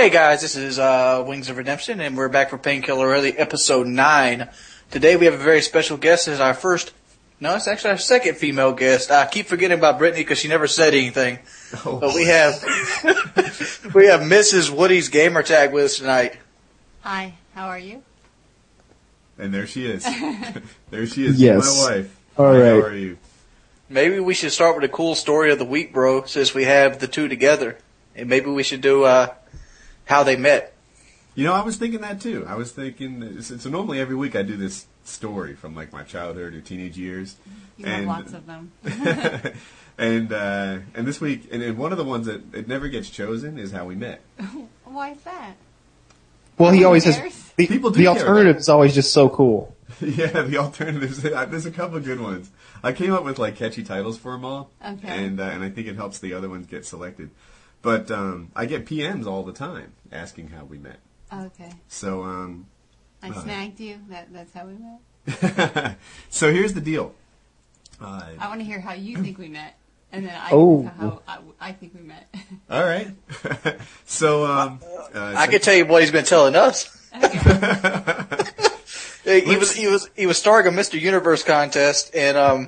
Hey guys, this is Wings of Redemption, and we're back for Painkiller Early, episode 9. Today we have a very special guest. This is our first, no, it's actually our second female guest. I keep forgetting about Brittany because she never said anything. Oh. But we have Mrs. Woody's Gamer Tag with us tonight. Hi, how are you? And there she is. There she is, yes. My wife. All right. How are you? Maybe we should start with a cool story of the week, bro, since we have the two together. And maybe we should do how they met. You know, I was thinking that too. I was thinking, so normally every week I do this story from like my childhood or teenage years. You have lots of them. and this week, and one of the ones that it never gets chosen is how we met. Why is that? Well, he always has, the alternative is always just so cool. Yeah, the alternatives. There's a couple of good ones. I came up with like catchy titles for them all. Okay. And I think it helps the other ones get selected. But I get PMs all the time asking how we met. Okay. So I snagged you. That's how we met. So here's the deal. I want to hear how you think we met, and then how I think we met. All right. So I can tell you what he's been telling us. Okay. He was starring a Mr. Universe contest, and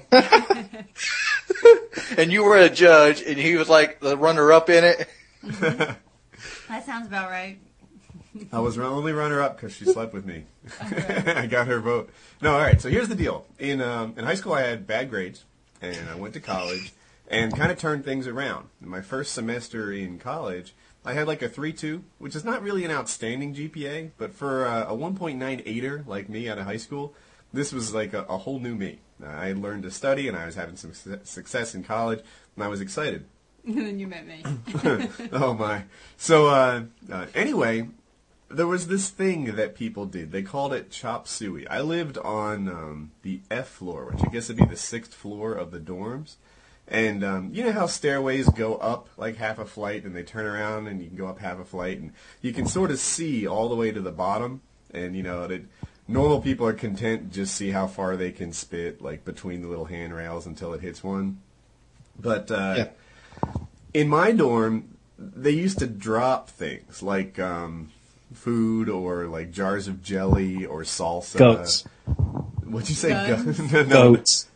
and you were a judge, and he was like the runner-up in it. That sounds about right. I was only runner-up because she slept with me. Okay. I got her vote. No, all right. So here's the deal. In high school, I had bad grades, and I went to college, and kind of turned things around. In my first semester in college, I had like a 3.2, which is not really an outstanding GPA, but for a 1.98er like me out of high school, this was like a whole new me. I had learned to study, and I was having some success in college, and I was excited. And then you met me. Oh, my. So anyway, there was this thing that people did. They called it chop suey. I lived on the F floor, which I guess would be the 6th floor of the dorms. And you know how stairways go up like half a flight, and they turn around, and you can go up half a flight, and you can sort of see all the way to the bottom. And, you know, normal people are content to just see how far they can spit, like between the little handrails until it hits one. But in my dorm, they used to drop things like food or like jars of jelly or salsa. Goats. What'd you say? No. Goats.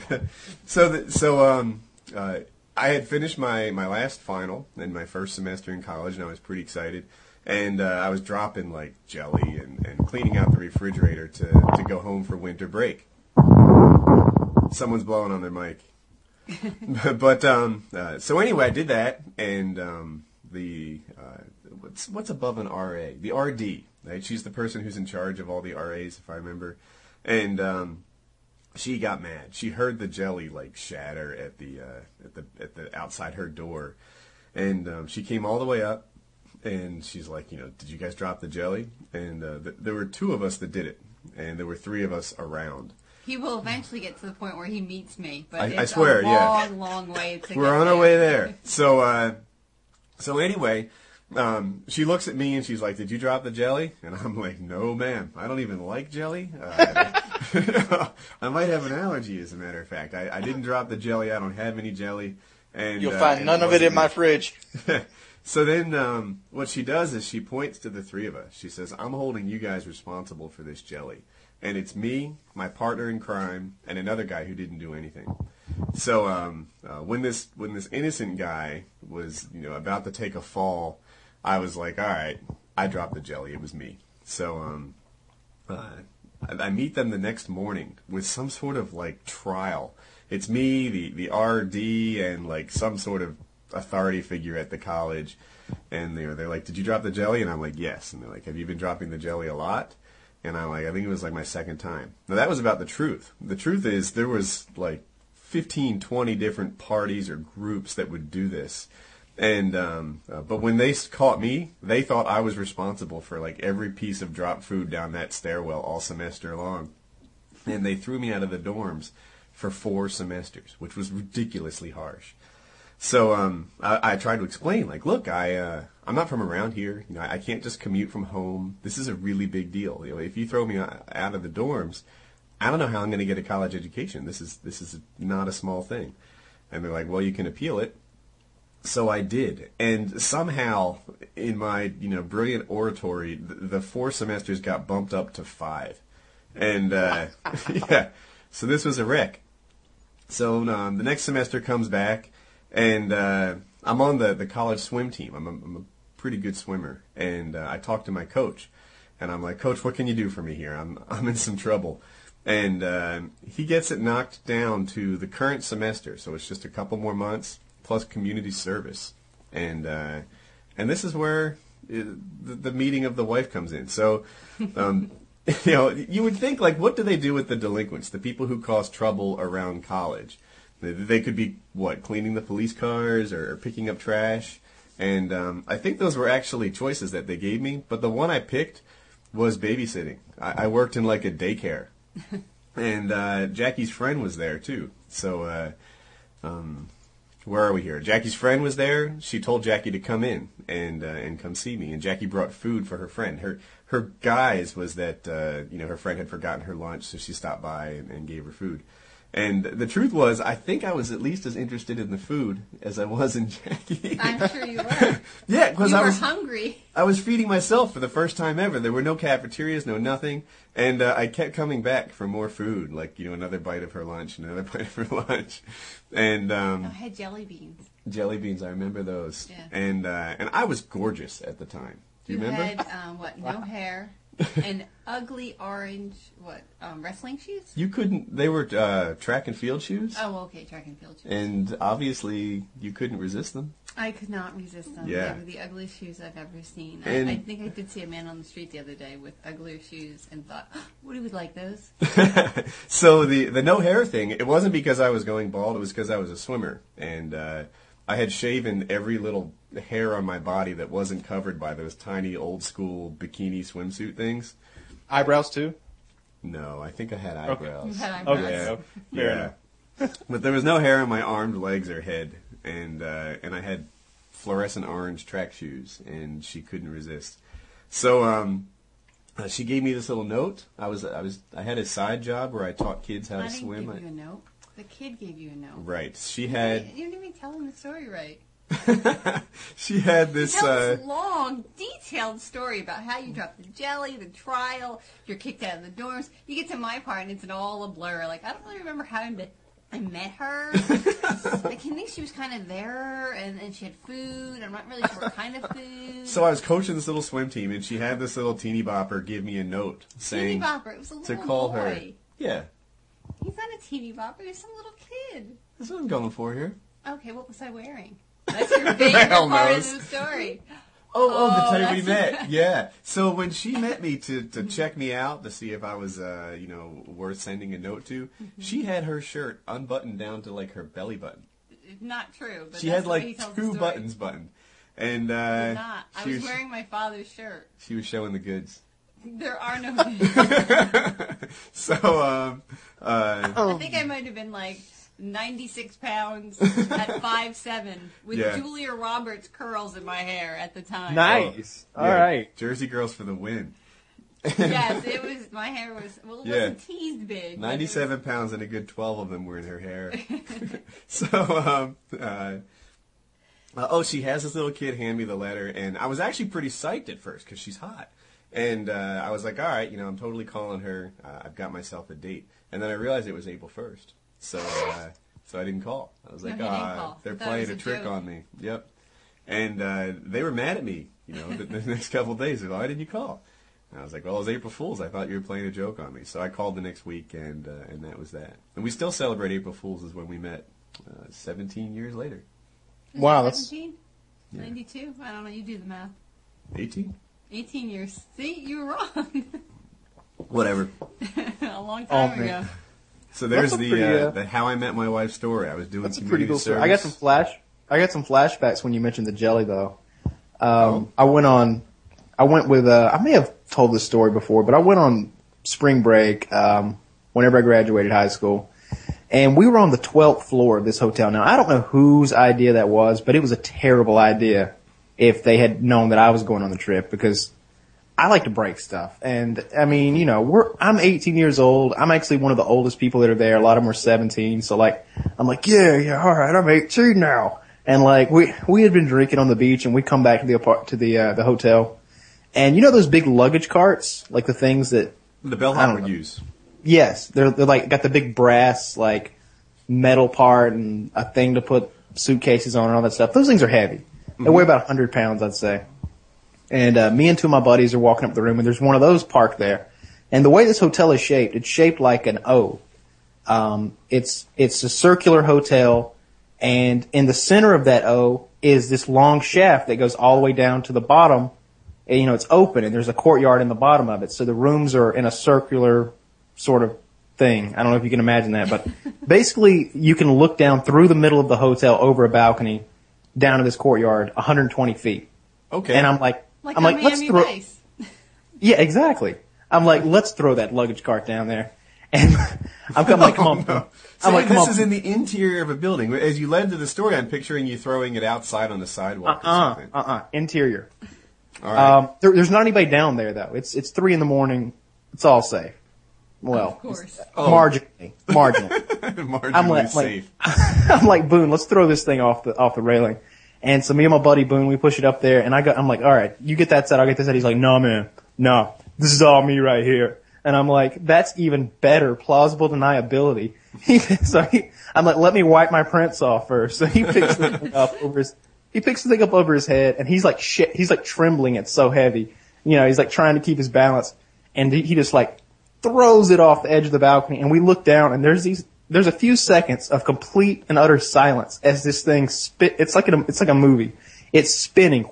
So I had finished my last final in my first semester in college, and I was pretty excited. And I was dropping like jelly and cleaning out the refrigerator to go home for winter break. Someone's blowing on their mic. But so anyway, I did that, and what's above an RA? The RD, right? She's the person who's in charge of all the RAs, if I remember. And she got mad. She heard the jelly like shatter at the outside her door, and she came all the way up, and she's like, you know, did you guys drop the jelly? And there were 2 of us that did it, and there were 3 of us around. He will eventually get to the point where he meets me, but I swear, a long, long way to We're on our way there. So anyway, she looks at me and she's like, "Did you drop the jelly?" And I'm like, "No, ma'am. I don't even like jelly. I might have an allergy, as a matter of fact. I didn't drop the jelly. I don't have any jelly." And you'll find none of it in my fridge. So then what she does is she points to the 3 of us. She says, "I'm holding you guys responsible for this jelly. And it's me, my partner in crime, and another guy who didn't do anything." So when this innocent guy was, you know, about to take a fall, I was like, "All right, I dropped the jelly. It was me." So I meet them the next morning with some sort of like trial. It's me, the RD, and like some sort of authority figure at the college, and they're like, "Did you drop the jelly?" And I'm like, "Yes." And they're like, "Have you been dropping the jelly a lot?" And I'm like, I think it was like my 2nd time. Now, that was about the truth. The truth is there was like 15, 20 different parties or groups that would do this. And but when they caught me, they thought I was responsible for like every piece of dropped food down that stairwell all semester long. And they threw me out of the dorms for 4 semesters, which was ridiculously harsh. So I tried to explain, like, look, I'm not from around here. You know, I can't just commute from home. This is a really big deal. You know, if you throw me out of the dorms, I don't know how I'm going to get a college education. This is not a small thing. And they're like, well, you can appeal it. So I did, and somehow in my brilliant oratory, the 4 semesters got bumped up to 5, and yeah, so this was a wreck. So the next semester comes back, and I'm on the college swim team. I'm a pretty good swimmer, and I talked to my coach, and I'm like, Coach, what can you do for me here? I'm in some trouble. And he gets it knocked down to the current semester, so it's just a couple more months plus community service, and this is where the meeting of the wife comes in. So, you would think, like, what do they do with the delinquents, the people who cause trouble around college? They could be cleaning the police cars or picking up trash, and I think those were actually choices that they gave me. But the one I picked was babysitting. I worked in like a daycare. And Jackie's friend was there too. So where are we here? Jackie's friend was there. She told Jackie to come in and come see me. And Jackie brought food for her friend. Her guise was that her friend had forgotten her lunch, so she stopped by and gave her food. And the truth was, I think I was at least as interested in the food as I was in Jackie. I'm sure you were. Yeah, because I was hungry. I was feeding myself for the first time ever. There were no cafeterias, no nothing, and I kept coming back for more food, like another bite of her lunch, another bite of her lunch, and I had jelly beans. Jelly beans, I remember those. Yeah. And I was gorgeous at the time. Do you remember? Had no hair. And ugly orange, wrestling shoes? You couldn't, they were track and field shoes. Oh, okay, track and field shoes. And obviously you couldn't resist them. I could not resist them. Yeah. They were the ugliest shoes I've ever seen. And I think I did see a man on the street the other day with uglier shoes and thought, would he would like those? So the no hair thing, it wasn't because I was going bald, it was because I was a swimmer. And I had shaven every little hair on my body that wasn't covered by those tiny old school bikini swimsuit things. Eyebrows too? No, I think I had eyebrows. You had eyebrows. Okay, Yeah. fair enough. But there was no hair on my arms, legs, or head, and I had fluorescent orange track shoes, and she couldn't resist. So she gave me this little note. I had a side job where I taught kids how to swim. I didn't give you a note. The kid gave you a note. Right. She had. You didn't even tell him the story right. She had this. You tell this long, detailed story about how you dropped the jelly, the trial, you're kicked out of the dorms. You get to my part, and it's all a blur. Like, I don't really remember how I met her. I can think she was kind of there, and she had food. I'm not really sure what kind of food. So I was coaching this little swim team, and she had this little teeny bopper give me a note saying teeny bopper. It was a little to call boy. her. Yeah. He's not a teeny bopper. He's some little kid. That's what I'm going for here. Okay, what was I wearing? That's your favorite part of the story. Oh, the time we met. Yeah. So when she met me to check me out to see if I was, worth sending a note to, she had her shirt unbuttoned down to like her belly button. Not true. But she had like 2 buttons buttoned, and I was wearing my father's shirt. She was showing the goods. There are no goods. So I think I might have been like 96 pounds at 5'7" with Julia Roberts curls in my hair at the time. Nice. All right. Jersey girls for the win. Yes, it was. My hair was. Well, it wasn't teased big. 97 pounds, and a good 12 of them were in her hair. So, she has this little kid hand me the letter, and I was actually pretty psyched at first because she's hot. And I was like, all right, I'm totally calling her. I've got myself a date. And then I realized it was April 1st. So I didn't call. I was like, they're playing a trick on me. Yep. And they were mad at me, the next couple of days. Why didn't you call? And I was like, well, it was April Fool's. I thought you were playing a joke on me. So I called the next week, and that was that. And we still celebrate April Fool's as when we met 17 years later. Wow, that's 17? 92? I don't know. You do the math. 18? 18 years. See, you were wrong. Whatever. A long time ago. So there's the How I Met My Wife story. I was doing that's a pretty cool story. service. I got some flashbacks when you mentioned the jelly, though. I went with I may have told this story before, but I went on spring break whenever I graduated high school, and we were on the 12th floor of this hotel. Now, I don't know whose idea that was, but it was a terrible idea if they had known that I was going on the trip, because I like to break stuff. And, I mean, I'm 18 years old. I'm actually one of the oldest people that are there. A lot of them are 17. So, I'm like, yeah, all right, I'm 18 now. And like, we had been drinking on the beach and we come back to the hotel. And you know those big luggage carts? Like the things that The bellhop would use. Yes, they're like got the big brass like metal part and a thing to put suitcases on and all that stuff. Those things are heavy. They weigh about 100 pounds, I'd say. And me and two of my buddies are walking up the room, and there's one of those parked there. And the way this hotel is shaped, it's shaped like an O. It's a circular hotel, and in the center of that O is this long shaft that goes all the way down to the bottom. And, you know, it's open, and there's a courtyard in the bottom of it. So the rooms are in a circular sort of thing. I don't know if you can imagine that, but basically you can look down through the middle of the hotel over a balcony down to this courtyard, 120 feet. Okay. And I'm like, let's Miami throw. Vice. Yeah, exactly. I'm like, let's throw that luggage cart down there. And I'm like, come on. No. I'm like, come this on. is in the interior of a building. As you led to the story, I'm picturing you throwing it outside on the sidewalk or something. Interior. All right. There's not anybody down there though. It's 3 a.m. It's all safe. Well, Of course. marginally. Marginally I'm like, safe. I'm like, Boone, let's throw this thing off the railing. And so me and my buddy Boone, we push it up there, and I'm like, all right, you get that side, I'll get this side. He's like, no, man, no, this is all me right here. And I'm like, that's even better, plausible deniability. I'm like, let me wipe my prints off first. So he picks the thing up over his head, and he's like, shit, he's like trembling. It's so heavy. You know, he's like trying to keep his balance, and he just like throws it off the edge of the balcony, and we look down, and there's a few seconds of complete and utter silence as this thing it's like a movie. It's spinning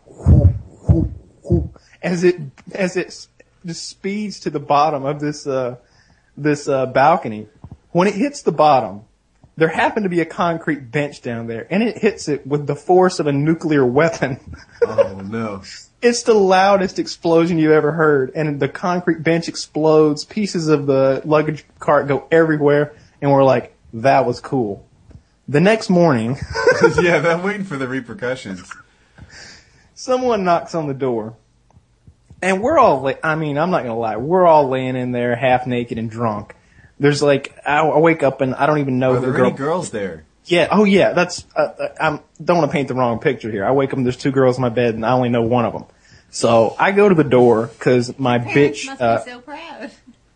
as it just speeds to the bottom of this balcony. When it hits the bottom, there happened to be a concrete bench down there, and it hits it with the force of a nuclear weapon. Oh, no. It's the loudest explosion you've ever heard, and the concrete bench explodes, pieces of the luggage cart go everywhere, and we're like, that was cool. The next morning, Yeah, I'm waiting for the repercussions. someone knocks on the door, and we're all, I'm not gonna lie, we're all laying in there half naked and drunk. There's like, I wake up and I don't even know Are who the there girl. any girls there? Yeah, oh yeah, that's, I don't want to paint the wrong picture here. I wake up and there's 2 girls in my bed and I only know one of them. So I go to the door cause my Parents bitch, must be so proud.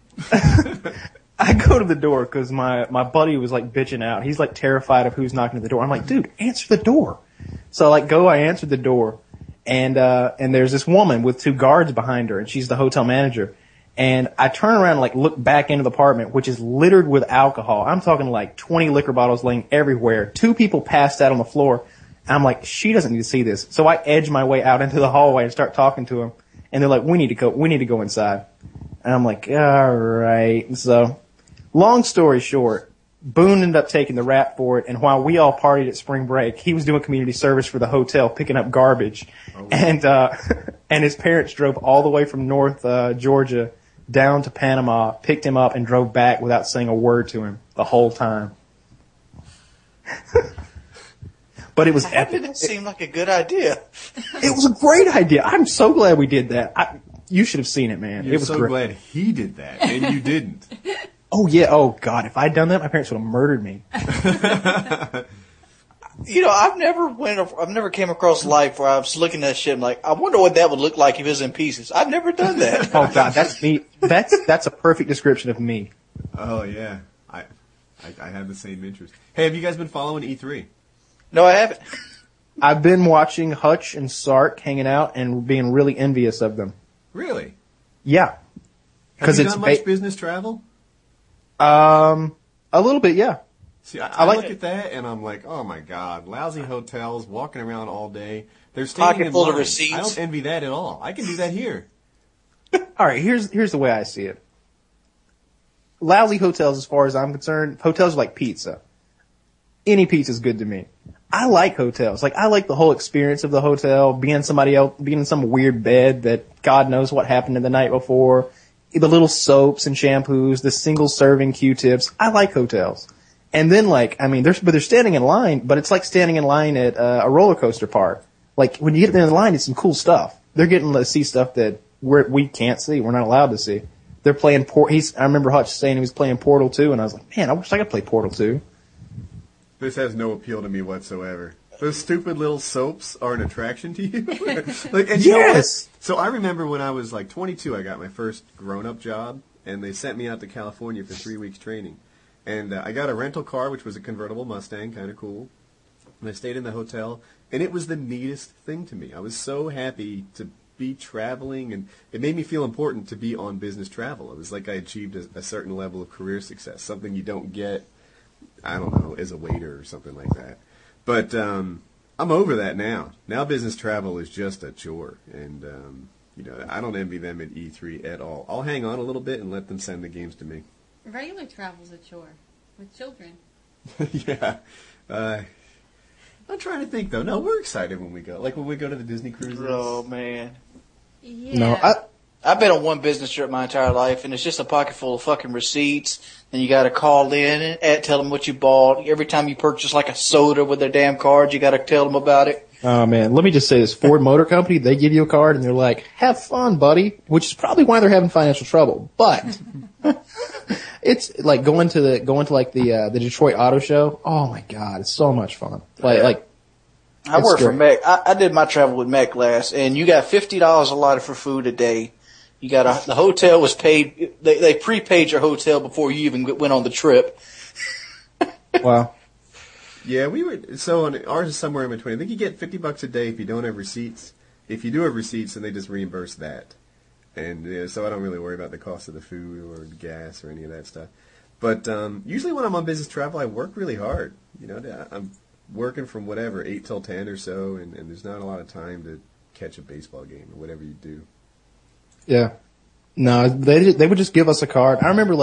I go to the door because my buddy was like bitching out. He's like terrified of who's knocking at the door. I'm like, dude, answer the door. So I answered the door, and there's this woman with 2 guards behind her, and she's the hotel manager. And I turn around and like look back into the apartment, which is littered with alcohol. I'm talking like 20 liquor bottles laying everywhere. 2 people passed out on the floor. I'm like, she doesn't need to see this. So I edge my way out into the hallway and start talking to them. And they're like, we need to go inside. And I'm like, all right. So, long story short, Boone ended up taking the rap for it, and while we all partied at spring break, he was doing community service for the hotel, picking up garbage. Oh. And his parents drove all the way from North Georgia down to Panama, picked him up, and drove back without saying a word to him the whole time. But it was That epic. didn't seem like a good idea. It was a great idea. I'm so glad we did that. You should have seen it, man. You're It was so great. glad he did that, and you didn't. Oh yeah. Oh God. If I'd done that, my parents would have murdered me. You know, I've never came across life where I was looking at shit and like, I wonder what that would look like if it was in pieces. I've never done that. Oh God, that's me. That's a perfect description of me. Oh, yeah. I have the same interest. Hey, have you guys been following E3? No, I haven't. I've been watching Hutch and Sark hanging out and being really envious of them. Really? Yeah, Have you done much business travel? a little bit. Yeah. See, I like look it. at that and I'm like, oh my God, lousy hotels, walking around all day. They're standing Pocket in full of line. receipts. I don't envy that at all. I can do that here. All right. Here's the way I see it. Lousy hotels, as far as I'm concerned, hotels are like pizza. Any pizza's good to me. I like hotels. Like, I like the whole experience of the hotel, being somebody else, being in some weird bed that God knows what happened in the night before, the little soaps and shampoos, the single serving Q-tips. I like hotels. And then they're standing in line, but it's like standing in line at a roller coaster park. Like, when you get there in the line, it's some cool stuff. They're getting to see stuff that we can't see. We're not allowed to see. They're playing I remember Hutch saying he was playing Portal 2, and I was like, man, I wish I could play Portal 2. This has no appeal to me whatsoever. those stupid little soaps are an attraction to you? And you know what? So I remember when I was like 22, I got my first grown-up job, and they sent me out to California for 3 weeks training. And I got a rental car, which was a convertible Mustang, kind of cool. And I stayed in the hotel, and it was the neatest thing to me. I was so happy to be traveling, and it made me feel important to be on business travel. It was like I achieved a certain level of career success, something you don't get, I don't know, as a waiter or something like that. But I'm over that now. Now business travel is just a chore, and I don't envy them at E3 at all. I'll hang on a little bit and let them send the games to me. Regular travel's a chore with children. Yeah. I'm trying to think, though. No, we're excited when we go. Like when we go to the Disney cruises. Oh, man. Yeah. No, I've been on one business trip my entire life, and it's just a pocket full of fucking receipts, and you got to call in and tell them what you bought. Every time you purchase like a soda with their damn card, you got to tell them about it. Oh man, let me just say this: Ford Motor Company, they give you a card and they're like, "Have fun, buddy," which is probably why they're having financial trouble. But it's like going to the Detroit Auto Show. Oh my god, it's so much fun. Like I worked for Mac. I did my travel with Mac last, and you got $50 allotted for food a day. You got the hotel was paid. They prepaid your hotel before you even went on the trip. Wow. Yeah, ours is somewhere in between. I think you get $50 a day if you don't have receipts. If you do have receipts, then they just reimburse that. And so I don't really worry about the cost of the food or the gas or any of that stuff. But usually when I'm on business travel, I work really hard. I'm working from 8 till 10 or so, and there's not a lot of time to catch a baseball game or whatever you do. Yeah. No, they would just give us a card. I remember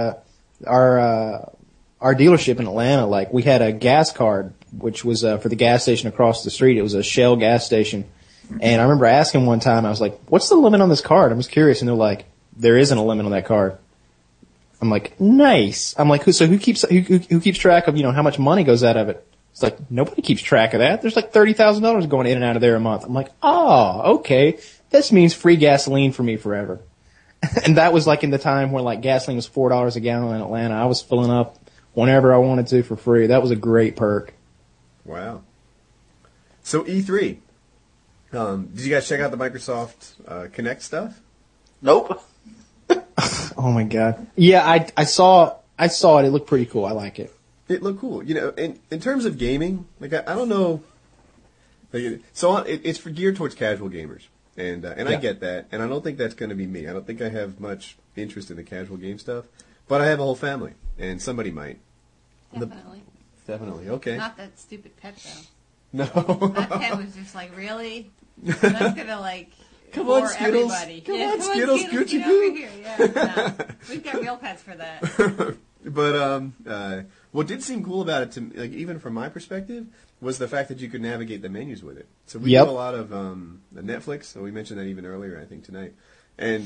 our dealership in Atlanta, we had a gas card, which was for the gas station across the street. It was a Shell gas station. And I remember asking one time, I was like, "What's the limit on this card?" I was curious, and they're like, "There isn't a limit on that card." I'm like, "Nice." I'm like, who keeps track of, how much money goes out of it? It's like, nobody keeps track of that. There's like $30,000 going in and out of there a month. I'm like, "Oh, okay. This means free gasoline for me forever." And that was in the time when gasoline was $4 a gallon in Atlanta. I was filling up whenever I wanted to for free. That was a great perk. Wow. So E3, did you guys check out the Microsoft Kinect stuff? Nope. Oh my god. Yeah, I saw it. It looked pretty cool. I like it. It looked cool. In terms of gaming, I don't know. So it's geared towards casual gamers, and I get that, and I don't think that's going to be me. I don't think I have much interest in the casual game stuff, but I have a whole family, and somebody might. Definitely. Definitely. Okay. Not that stupid pet, though. No. That pet was just really? That's going to, Come on, bore Skittles. everybody. Come on, Skittles. Gucci get Goo. over here. Yeah, no. We've got real pets for that. But what did seem cool about it, to even from my perspective, was the fact that you could navigate the menus with it. So we do a lot of Netflix, so we mentioned that even earlier, I think, tonight. And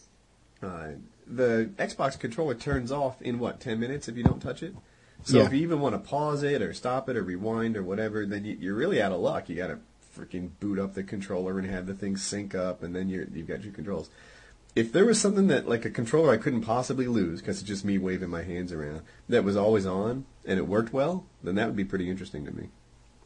the Xbox controller turns off in, 10 minutes if you don't touch it? So if you even want to pause it or stop it or rewind or whatever, then you're really out of luck. You got to freaking boot up the controller and have the thing sync up, and then you've got your controls. If there was something that, a controller I couldn't possibly lose, because it's just me waving my hands around, that was always on, and it worked well, then that would be pretty interesting to me.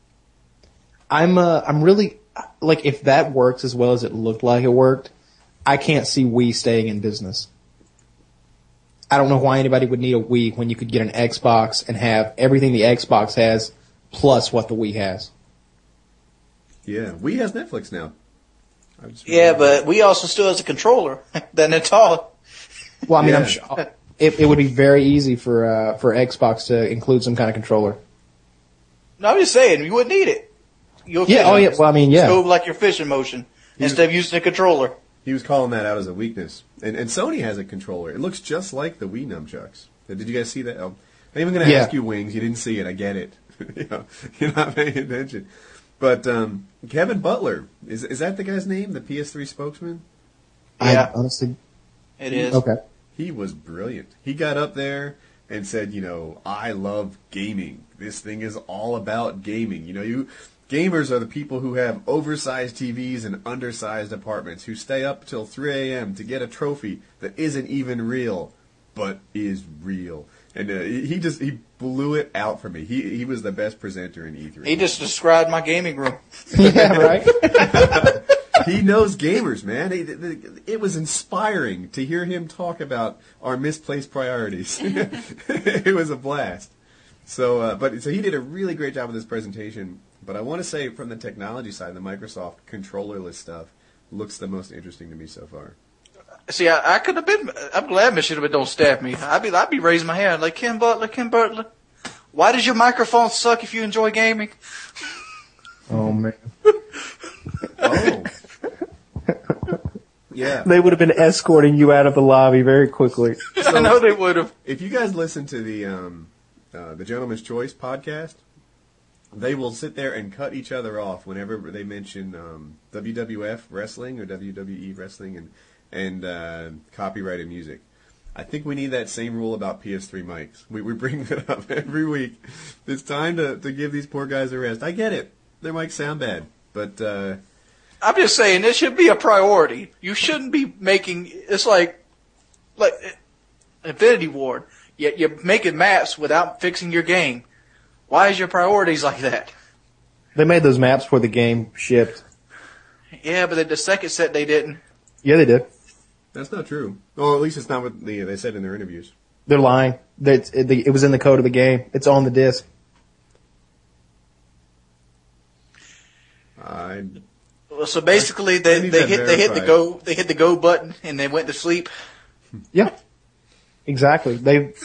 I'm really, if that works as well as it looked like it worked, I can't see Wii staying in business. I don't know why anybody would need a Wii when you could get an Xbox and have everything the Xbox has plus what the Wii has. Yeah, Wii has Netflix now. Yeah, but Wii also still has a controller. Then it's all. Well, I mean, I'm sure it would be very easy for Xbox to include some kind of controller. No, I'm just saying, you wouldn't need it. Well, I mean, yeah. Just go like your fishing motion instead of using a controller. He was calling that out as a weakness. And Sony has a controller. It looks just like the Wii nunchucks. Did you guys see that? I'm even going to ask you, Wings. You didn't see it. I get it. You're not paying attention. But Kevin Butler, is that the guy's name, the PS3 spokesman? Yeah. Honestly. It is. Okay. He was brilliant. He got up there and said, I love gaming. This thing is all about gaming. Gamers are the people who have oversized TVs and undersized apartments, who stay up till 3 a.m. to get a trophy that isn't even real, but is real. And he blew it out for me. He was the best presenter in E3. He just described my gaming room. Yeah, right. He knows gamers, man. It was inspiring to hear him talk about our misplaced priorities. It was a blast. So he did a really great job with this presentation. But I want to say, from the technology side, the Microsoft controllerless stuff looks the most interesting to me so far. See, I could have been. I'm glad Miss Shitterman don't stab me. I'd be raising my hand like Kim Butler. Why does your microphone suck if you enjoy gaming? Oh man. Oh. Yeah. They would have been escorting you out of the lobby very quickly. I know they would have. If you guys listen to the Gentleman's Choice podcast, they will sit there and cut each other off whenever they mention WWF wrestling or WWE wrestling and copyrighted music. I think we need that same rule about PS3 mics. We bring it up every week. It's time to give these poor guys a rest. I get it. Their mics sound bad, but I'm just saying this should be a priority. You shouldn't be making. It's like Infinity Ward. Yet you're making maps without fixing your game. Why is your priorities like that? They made those maps before the game shipped. Yeah, but the second set they didn't. Yeah, they did. that's not true. Well, at least it's not what they said in their interviews. They're lying. It was in the code of the game. It's on the disc. So basically, they hit the go button and they went to sleep. Yeah, exactly.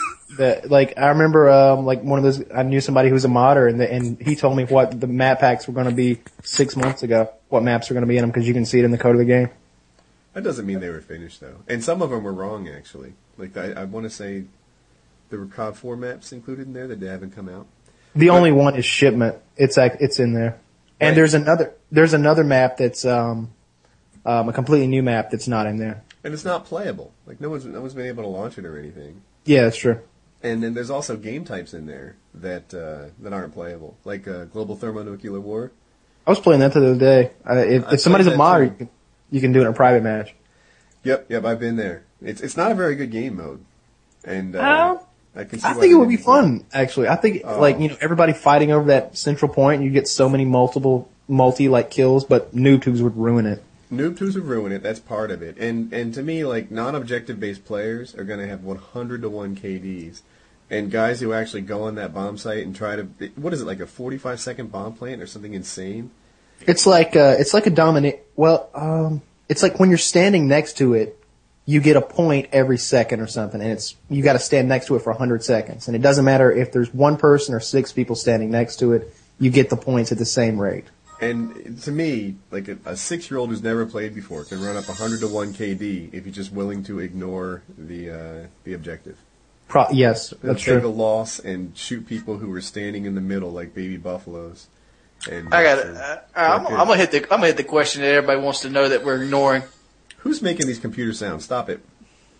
I remember one of those. I knew somebody who was a modder, and he told me what the map packs were going to be 6 months ago. What maps are going to be in them because you can see it in the code of the game. That doesn't mean they were finished though, and some of them were wrong actually. Like I want to say there were COD 4 maps included in there that haven't come out. The only one is shipment. It's in there, and Right. there's another map that's a completely new map that's not in there. And it's not playable. Like no one's been able to launch it or anything. Yeah, that's true. And then there's also game types in there that aren't playable, like Global Thermonuclear War. I was playing that the other day. If somebody's a played that modder, too. you can do it in a private match. Yep, I've been there. It's not a very good game mode, and I can see. I why think they it would be didn't play fun, actually. I think, everybody fighting over that central point, and you get so many multi kills, but noob tubes would ruin it. Noob tubes would ruin it. That's part of it. And to me, like non-objective based players are going to have 100 to 1 KDs, and guys who actually go on that bomb site and try to what is it, like a 45-second bomb plant or something insane? It's like a dominant. Well, it's like when you're standing next to it, you get a point every second or something, and you got to stand next to it for 100 seconds, and it doesn't matter if there's one person or 6 people standing next to it. You get the points at the same rate. And to me, like a 6-year-old who's never played before can run up 100 to 1 KD if he's just willing to ignore the objective. Yes, They'll that's take a true. loss and shoot people who are standing in the middle like baby buffaloes. And I got it. I'm gonna hit the question that everybody wants to know that we're ignoring. Who's making these computer sounds? Stop it.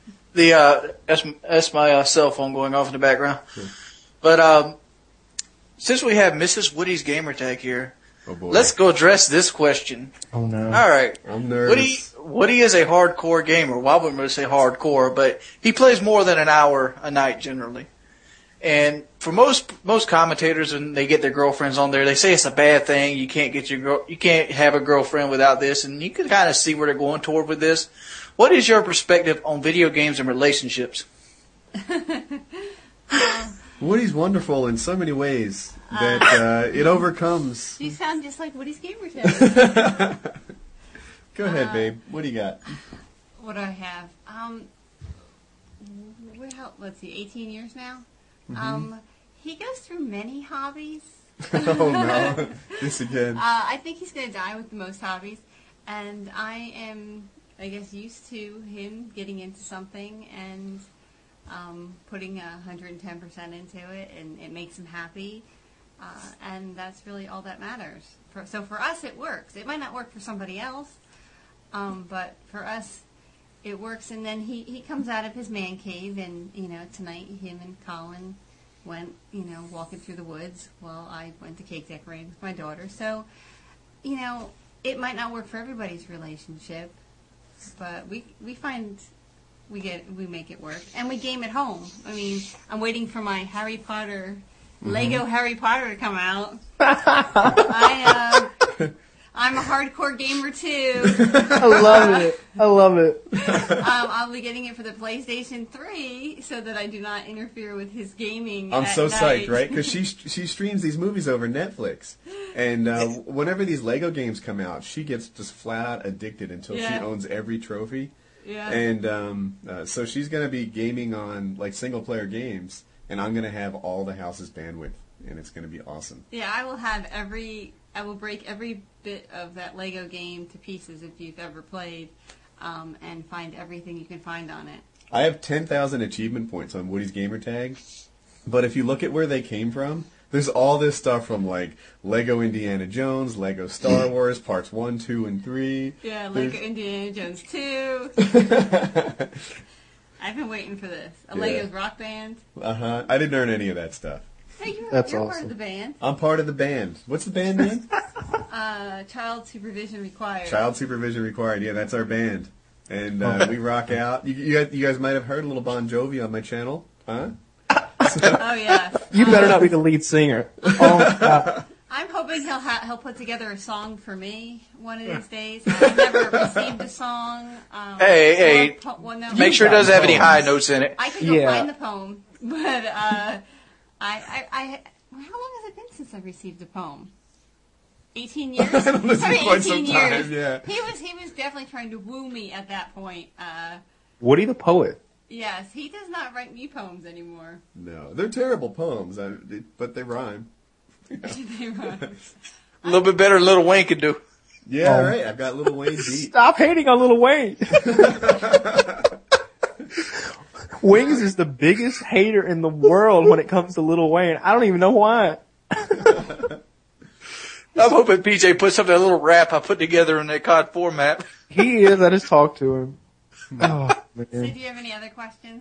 That's my cell phone going off in the background. Sure. But since we have Mrs. Woody's gamertag here, Oh boy. let's go address this question. Oh no. All right. I'm nervous. Woody is a hardcore gamer. Well, I wouldn't really say hardcore, but he plays more than an hour a night generally. And for most commentators, when they get their girlfriends on there, they say it's a bad thing. You can't you can't have a girlfriend without this, and you can kind of see where they're going toward with this. What is your perspective on video games and relationships? Woody's wonderful in so many ways that it overcomes. You sound just like Woody's gamer tag. Go ahead, babe. What do you got? What do I have? Let's see, 18 years now. He goes through many hobbies. Oh no, this again. I think he's going to die with the most hobbies, and I am, I guess, used to him getting into something and putting 110% into it, and it makes him happy, and that's really all that matters. So for us, it works. It might not work for somebody else, but for us, it works. And then he comes out of his man cave, and tonight him and Colin went walking through the woods while I went to cake decorating with my daughter. So it might not work for everybody's relationship, but we find we make it work, and we game at home. I mean, I'm waiting for my Harry Potter, Lego Harry Potter to come out. I'm a hardcore gamer too. I love it. I'll be getting it for the PlayStation 3 so that I do not interfere with his gaming. I'm at so night. psyched, right? Because she streams these movies over Netflix, and whenever these Lego games come out, she gets just flat out addicted until she owns every trophy. Yeah. And so she's gonna be gaming on like single player games, and I'm gonna have all the house's bandwidth, and it's gonna be awesome. Yeah, I will break every bit of that Lego game to pieces if you've ever played, and find everything you can find on it. I have 10,000 achievement points on Woody's gamer tag, but if you look at where they came from, there's all this stuff from like Lego Indiana Jones, Lego Star Wars, parts 1, 2, and 3. Yeah, Lego Indiana Jones 2. I've been waiting for this. Lego's Rock Band. I didn't earn any of that stuff. Hey, you're awesome. part of the band. I'm part of the band. What's the band name? Child Supervision Required. Child Supervision Required. Yeah, that's our band. And we rock out. You guys might have heard a little Bon Jovi on my channel. Huh? Oh, yeah. You better not be the lead singer. Oh, my God. I'm hoping he'll put together a song for me one of these days. I've never received a song. Hey, make sure it doesn't have any high notes in it. I can go find the poem, but how long has it been since I received a poem? 18 years? It's been quite 18 some years. time, yeah. He was definitely trying to woo me at that point. Woody the poet. Yes, he does not write me poems anymore. No, they're terrible poems, but they rhyme. They rhyme. A little bit better than Lil Wayne could do. Yeah, right. I've got Lil Wayne beat. Stop hating on Lil Wayne. Wings is the biggest hater in the world when it comes to Lil Wayne. I don't even know why. I'm hoping PJ puts up that little rap I put together in that COD format. He is. I just talked to him. Oh, So do man. you have any other questions?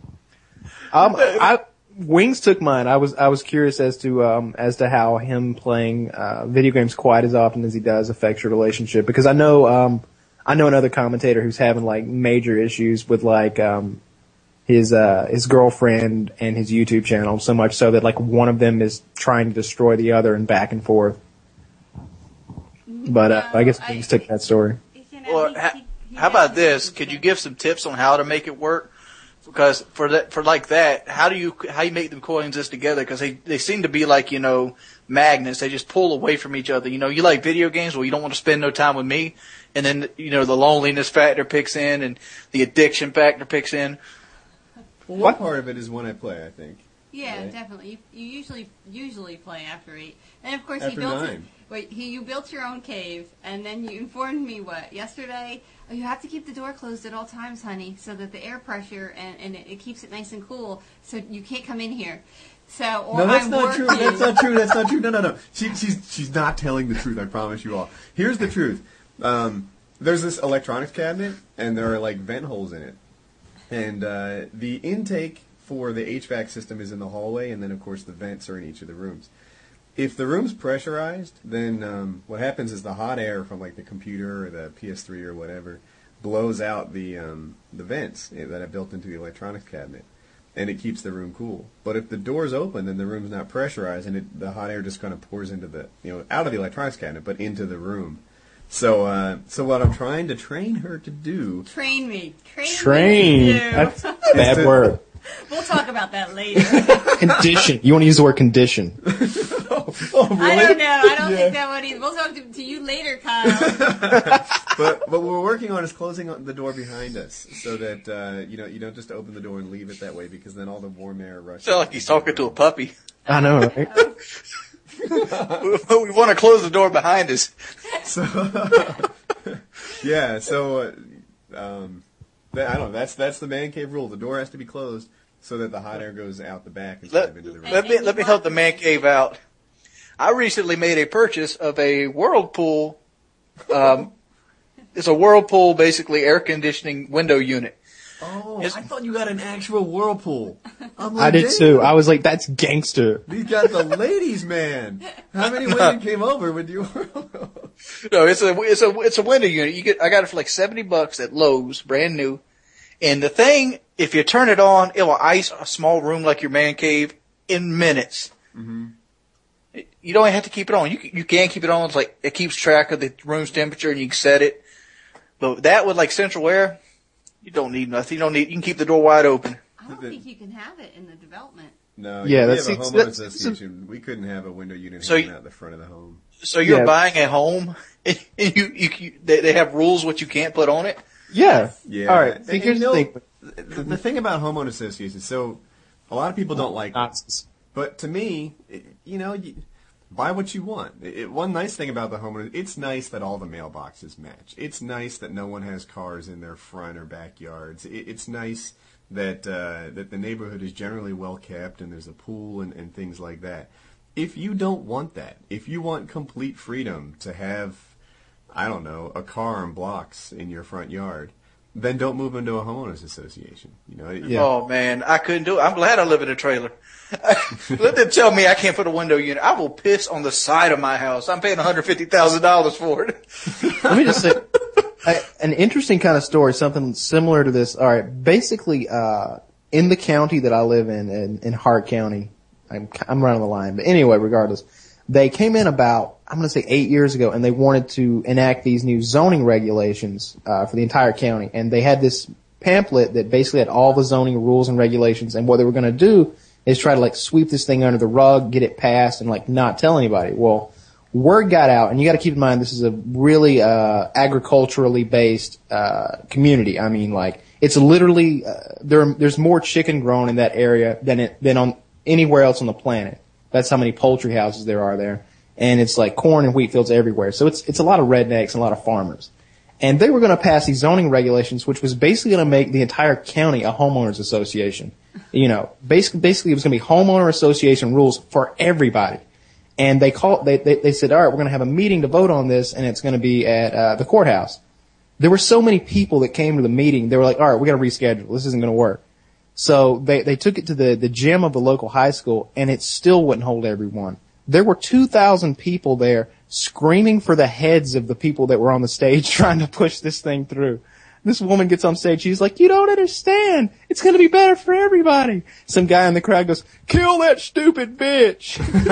Wings took mine. I was curious as to how him playing video games quite as often as he does affects your relationship, because I know another commentator who's having like major issues with like his girlfriend and his YouTube channel, so much so that like one of them is trying to destroy the other and back and forth. But No, I guess Wings took that story. You know, Well, how about this? Could you give some tips on how to make it work? Because for like that, how you make them coexist together? Because they seem to be like, magnets. They just pull away from each other. You like video games. Well, you don't want to spend no time with me. And then, the loneliness factor picks in and the addiction factor picks in. Well, one part of it is when I play, I think. Yeah, Right. definitely. You usually play after 8, and of course After 9. you built your own cave, and then you informed me yesterday. Oh, you have to keep the door closed at all times, honey, so that the air pressure and it keeps it nice and cool, so you can't come in here. So, or No, that's I'm not working. true. That's not true. That's not true. No. She's not telling the truth. I promise you all. Here's the truth. There's this electronics cabinet, and there are like vent holes in it, and the intake for the HVAC system is in the hallway, and then of course the vents are in each of the rooms. If the room's pressurized, then what happens is the hot air from like the computer or the PS3 or whatever blows out the vents that I built into the electronics cabinet, and it keeps the room cool. But if the door's open, then the room's not pressurized, and the hot air just kind of pours into the out of the electronics cabinet, but into the room. So what I'm trying to train her to do. Train me. Train. That's a bad word. We'll talk about that later. Condition. You want to use the word condition. Oh, really? I don't know. I don't think that one either. We'll talk to you later, Kyle. But what we're working on is closing the door behind us, so that you don't just open the door and leave it that way, because then all the warm air rushes. Sounds like he's talking to a puppy. I know, right? We want to close the door behind us. So yeah, so I don't know. That's the man cave rule. The door has to be closed so that the hot air goes out the back instead of into the room. Let me help the man cave out. I recently made a purchase of a Whirlpool. It's a Whirlpool, basically air conditioning window unit. Oh, I thought you got an actual Whirlpool. I'm like, I did "Damn, too. I was like, that's gangster. He's got the ladies' man. How many women came over with your Whirlpool? No, it's a window unit. I got it for like $70 at Lowe's, brand new. And the thing, if you turn it on, it will ice a small room like your man cave in minutes. Mm-hmm. You don't have to keep it on. You can keep it on. It's like it keeps track of the room's temperature and you can set it. But that with like central air, you don't need nothing. You can keep the door wide open. I don't think you can have it in the development. No, Yeah, we that's- have a homeowner that's- association. We couldn't have a window unit So hanging out the front of the home. So you're Yeah. buying a home and they have rules what you can't put on it. Yeah. Yeah. All right. And See, here's you the know, thing. The thing about homeowner associations, so a lot of people don't like them. Nazis. But to me, buy what you want. One nice thing about the homeowner, it's nice that all the mailboxes match. It's nice that no one has cars in their front or backyards. It's nice that that the neighborhood is generally well kept and there's a pool and things like that. If you don't want that, if you want complete freedom to have, I don't know, a car and blocks in your front yard, then don't move into a homeowners association. Yeah. Oh man, I couldn't do it. I'm glad I live in a trailer. Let them tell me I can't put a window unit. I will piss on the side of my house. I'm paying $150,000 for it. Let me just say, an interesting kind of story, something similar to this. All right, basically, in the county that I live in Hart County, I'm running the line, but anyway, regardless, they came in about, I'm going to say 8 years ago, and they wanted to enact these new zoning regulations for the entire county, and they had this pamphlet that basically had all the zoning rules and regulations, and what they were going to do is try to like sweep this thing under the rug, get it passed, and like not tell anybody. Well, word got out, and you got to keep in mind this is a really agriculturally based community. I mean, like it's literally there's more chicken grown in that area than on anywhere else on the planet. That's how many poultry houses there are there, and it's like corn and wheat fields everywhere. So it's a lot of rednecks and a lot of farmers. And they were going to pass these zoning regulations, which was basically going to make the entire county a homeowners association. Basically it was going to be homeowner association rules for everybody. And they said, all right, we're going to have a meeting to vote on this, and it's going to be at the courthouse. There were so many people that came to the meeting, they were like, all right, we got to reschedule. This isn't going to work. So they took it to the gym of the local high school, and it still wouldn't hold everyone. There were 2,000 people there screaming for the heads of the people that were on the stage trying to push this thing through. This woman gets on stage, she's like, you don't understand. It's going to be better for everybody. Some guy in the crowd goes, kill that stupid bitch.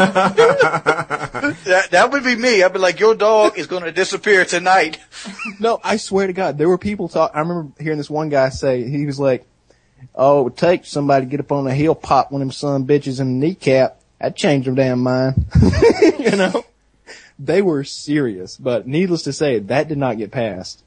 That would be me. I'd be like, your dog is going to disappear tonight. No, I swear to God, there were people I remember hearing this one guy say, he was like, oh, it would take somebody to get up on the hill, pop one of them son bitches in the kneecap. That'd change their damn mind. They were serious, but needless to say, that did not get passed.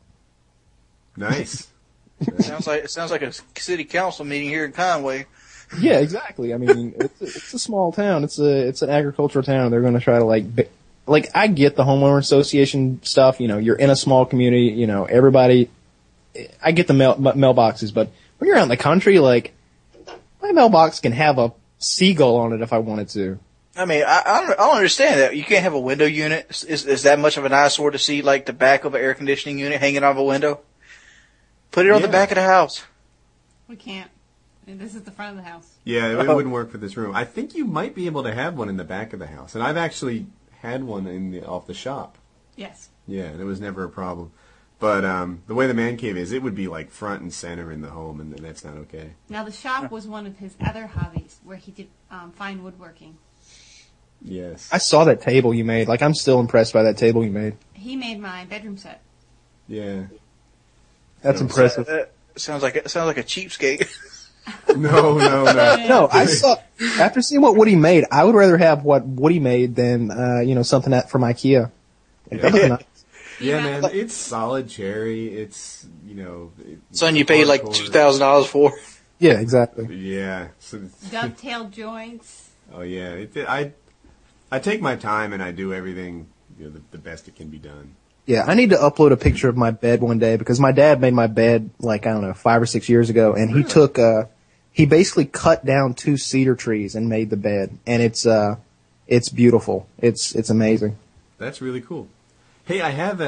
Nice. It sounds like a city council meeting here in Conway. Yeah, exactly. I mean, it's a small town. It's an agricultural town. They're going to try to I get the homeowner association stuff. You're in a small community. Everybody. I get the mailboxes, but when you're out in the country, like my mailbox can have a seagull on it if I wanted to. I mean, I don't understand that. You can't have a window unit. Is that much of an eyesore to see like the back of an air conditioning unit hanging out of a window? Put it on the back of the house. We can't. This is the front of the house. Yeah, it wouldn't work for this room. I think you might be able to have one in the back of the house, and I've actually had one off the shop. Yes. Yeah, and it was never a problem. But the way the man cave is, it would be like front and center in the home, and that's not okay. Now, the shop was one of his other hobbies, where he did fine woodworking. Yes. I saw that table you made. Like, I'm still impressed by that table you made. He made my bedroom set. Yeah. That's impressive. Sounds like a cheapskate. No. No, I saw, after seeing what Woody made, I would rather have what Woody made than, something from IKEA. Like, that was nice. Yeah, man, it's solid cherry. It's, Son, you paid like hardcore. $2,000 for. Yeah, exactly. Yeah. Dovetail joints. Oh, yeah. I take my time and I do everything, the best it can be done. Yeah, I need to upload a picture of my bed one day because my dad made my bed 5 or 6 years ago, and he took he basically cut down 2 cedar trees and made the bed, and it's beautiful. It's amazing. That's really cool. Hey, I had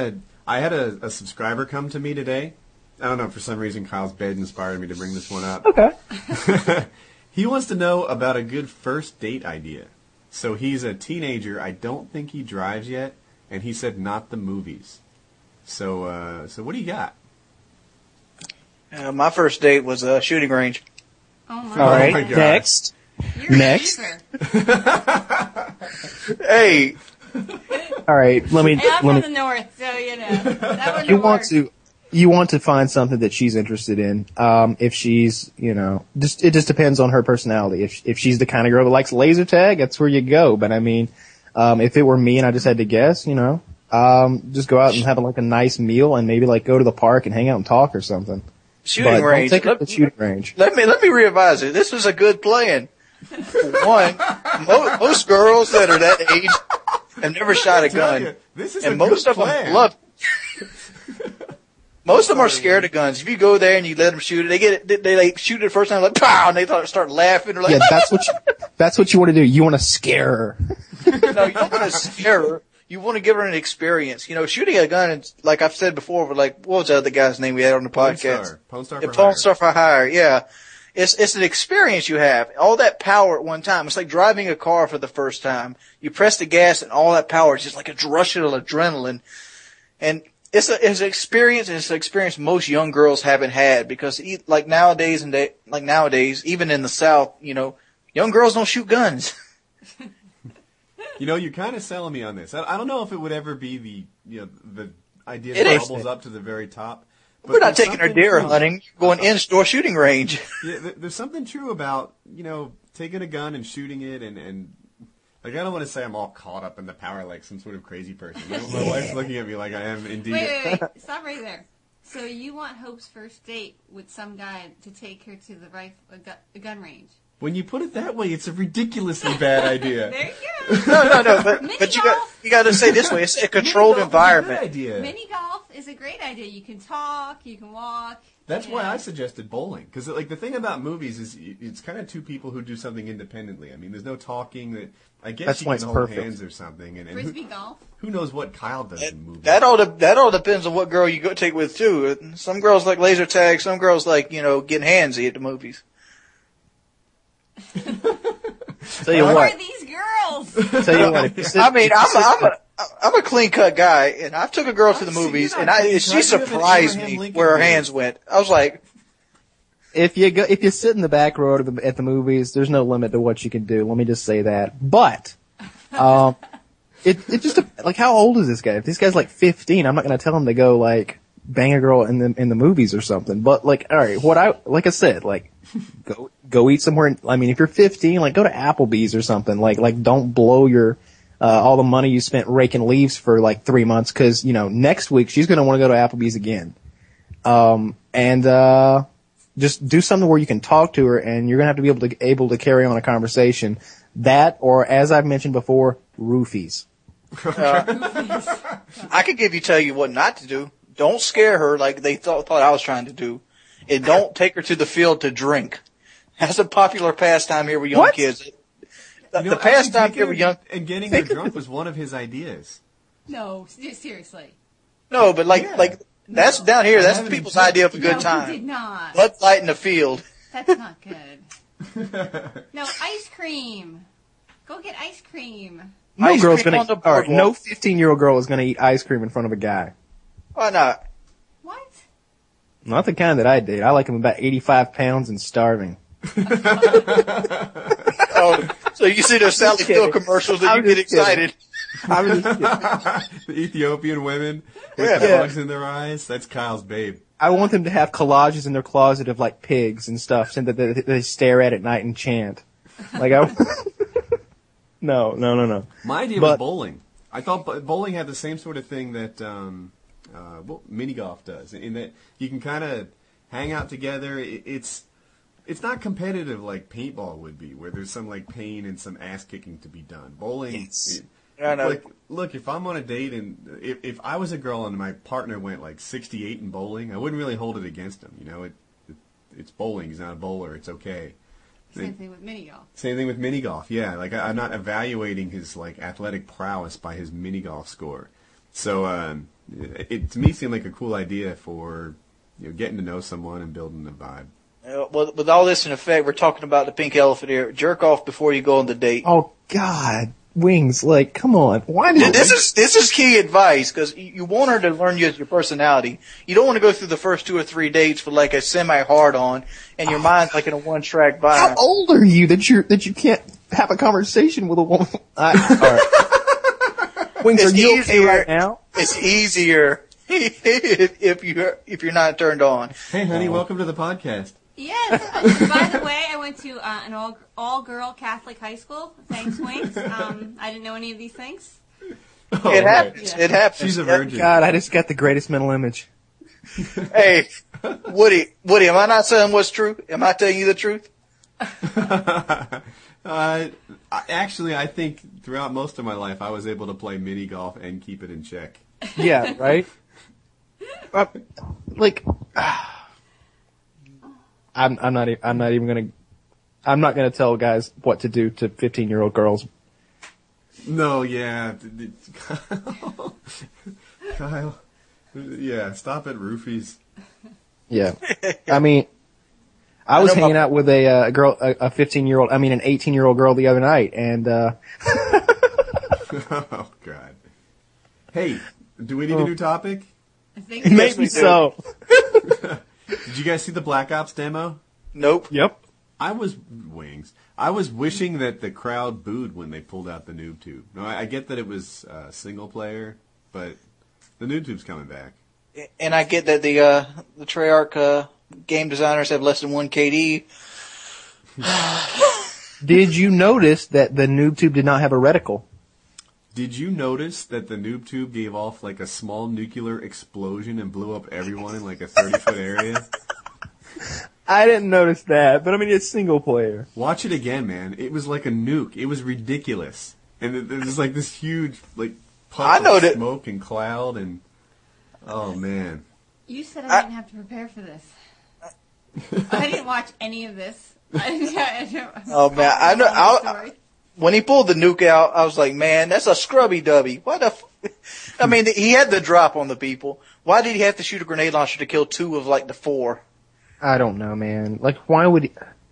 a subscriber come to me today. I don't know, for some reason Kyle's bed inspired me to bring this one up. Okay. He wants to know about a good first date idea. So he's a teenager. I don't think he drives yet. And he said not the movies. So what do you got? My first date was a shooting range. Oh my All God. right, my God. next. You're Next. a loser. Hey, All right, let me. Hey, I'm let from me. the north, so that wouldn't You work. want to. You want to find something that she's interested in. If she's, it just depends on her personality. If she's the kind of girl that likes laser tag, that's where you go. But I mean, if it were me and I just had to guess, just go out and have like a nice meal and maybe like go to the park and hang out and talk or something. shooting But range. don't take her to the shooting range. Let me revise it. This was a good plan. For one, most girls that are that age have never shot a Tell you, gun, this is and a most good of them plan. love. Most of them are scared of guns. If you go there and you let them shoot it, they like shoot it the first time like pow, and they start laughing. They're like, Yeah, that's what you want to do. You want to scare her. no, you don't want to scare her. You want to give her an experience. Shooting a gun, it's, like I've said before, but like, what was the other guy's name we had on the podcast? Pone Star Yeah, for Pone hire. Star for hire, yeah. It's an experience you have. All that power at one time. It's like driving a car for the first time. You press the gas and all that power is just like a rush of adrenaline. And it's an experience, and it's an experience most young girls haven't had because like nowadays, even in the South, young girls don't shoot guns. You're kind of selling me on this. I don't know if it would ever be the idea It that is. bubbles up to the very top. But We're not there's taking her something deer true. hunting. We're going in-store shooting range. Yeah, there's something true about, taking a gun and shooting it and like, I don't want to say I'm all caught up in the power like some sort of crazy person. My wife's looking at me like I am indeed. Wait. Stop right there. So you want Hope's first date with some guy to take her to the gun range? When you put it that way, it's a ridiculously bad idea. There you go. No, but Mini you golf. got to say it this way. It's a controlled Good environment. idea. Mini golf is a great idea. You can talk, you can walk. That's why Yeah. I suggested bowling. Because, like, the thing about movies is it's kind of two people who do something independently. I mean, there's no talking that, I guess That's you why can it's hold perfect. hands or something. And Frisbee golf. who knows what Kyle does in movies. That all depends on what girl you go take with too. Some girls like laser tag. Some girls like getting handsy at the movies. Tell you Who what. are these girls? Tell you what. If you sit, I mean, I'm a clean cut guy, and I took a girl to the I've seen movies, you and not clean she cut. You have an surprised Abraham me Lincoln where her beard. hands went. I was like, if you sit in the back row at the movies, there's no limit to what you can do. Let me just say that. But, it just, like, how old is this guy? If this guy's like 15, I'm not gonna tell him to go like bang a girl in the movies or something. But like, alright, like I said, like, go eat somewhere. I mean, if you're 15, like, go to Applebee's or something. Like, don't blow your, all the money you spent raking leaves for like 3 months, cause, next week she's gonna want to go to Applebee's again. Just do something where you can talk to her and you're gonna have to be able to carry on a conversation. That, or as I've mentioned before, roofies. I could tell you what not to do. Don't scare her like they thought I was trying to do, and don't take her to the field to drink. That's a popular pastime here with young What? kids. The Actually, pastime taking here with young. and getting her drunk was one of his ideas. No, seriously. No, but like that's down here. I That's haven't people's even- idea of a good No, time. he did not. Bud Light in the field. That's not good. No, ice cream. Go get ice cream. No Ice girl's cream gonna, on the alright, no boardwalk. 15-year-old girl is gonna eat ice cream in front of a guy. Why not? What? Not the kind that I date. I like them about 85 pounds and starving. Oh, so you see those Sally kidding. Field commercials and I'm you get just kidding. excited. I was just The Ethiopian women with Yeah. the bugs in their eyes. That's Kyle's babe. I want them to have collages in their closet of like pigs and stuff, and that they stare at night and chant. Like No. My idea was But- bowling. I thought bowling had the same sort of thing that mini golf does, in that you can kind of hang out together. It's not competitive like paintball would be, where there's some like pain and some ass kicking to be done. Bowling, Yes. I know. like, look, if I'm on a date and if I was a girl and my partner went like 68 in bowling, I wouldn't really hold it against him. It's bowling. He's not a bowler. It's okay. Same thing with mini golf. Same thing with mini golf. Yeah, like I'm not evaluating his like athletic prowess by his mini golf score. So it to me seemed like a cool idea for getting to know someone and building a vibe. Well, with all this in effect, we're talking about the pink elephant here. Jerk off before you go on the date. Oh God. Wings, like, come on. Why did This is key advice because you want her to learn your personality. You don't want to go through the first 2 or 3 dates with like a semi-hard on, and your mind's like in a one-track How mind. old are you that you can't have a conversation with a woman? All right. Wings, It's are you okay easier. right now? It's easier if you're not turned on. Hey, honey, welcome to the podcast. Yes. By the way, I went to an all-girl Catholic high school. Thanks, Wings. I didn't know any of these things. Oh, It right. happens. Yeah. It happens. She's a virgin. God, I just got the greatest mental image. Hey, Woody, am I not saying what's true? Am I telling you the truth? Actually, I think throughout most of my life, I was able to play mini golf and keep it in check. Yeah, right? Like, I'm not gonna tell guys what to do to 15-year-old girls. No, yeah. Kyle. Yeah, stop at roofies. Yeah. I mean, I was hanging out with a girl, an 18-year-old girl the other night, and, Oh, God. Hey, do we need a new topic? I think maybe so. Did you guys see the Black Ops demo? Nope. Yep. I was wishing that the crowd booed when they pulled out the noob tube. No, I get that it was single player, but the noob tube's coming back. And I get that the Treyarch game designers have less than 1 KD. Did you notice that the noob tube did not have a reticle? Did you notice that the noob tube gave off like a small nuclear explosion and blew up everyone in like a 30-foot area? I didn't notice that, but I mean, it's single player. Watch it again, man. It was like a nuke. It was ridiculous. And there's like this huge like puff of smoke and cloud and oh man. You said I didn't have to prepare for this. I didn't watch any of this. Oh man, I know. When he pulled the nuke out, I was like, man, that's a scrubby dubby. What the? I mean, he had the drop on the people. Why did he have to shoot a grenade launcher to kill 2 of like the 4? I don't know, man. Like, why would he?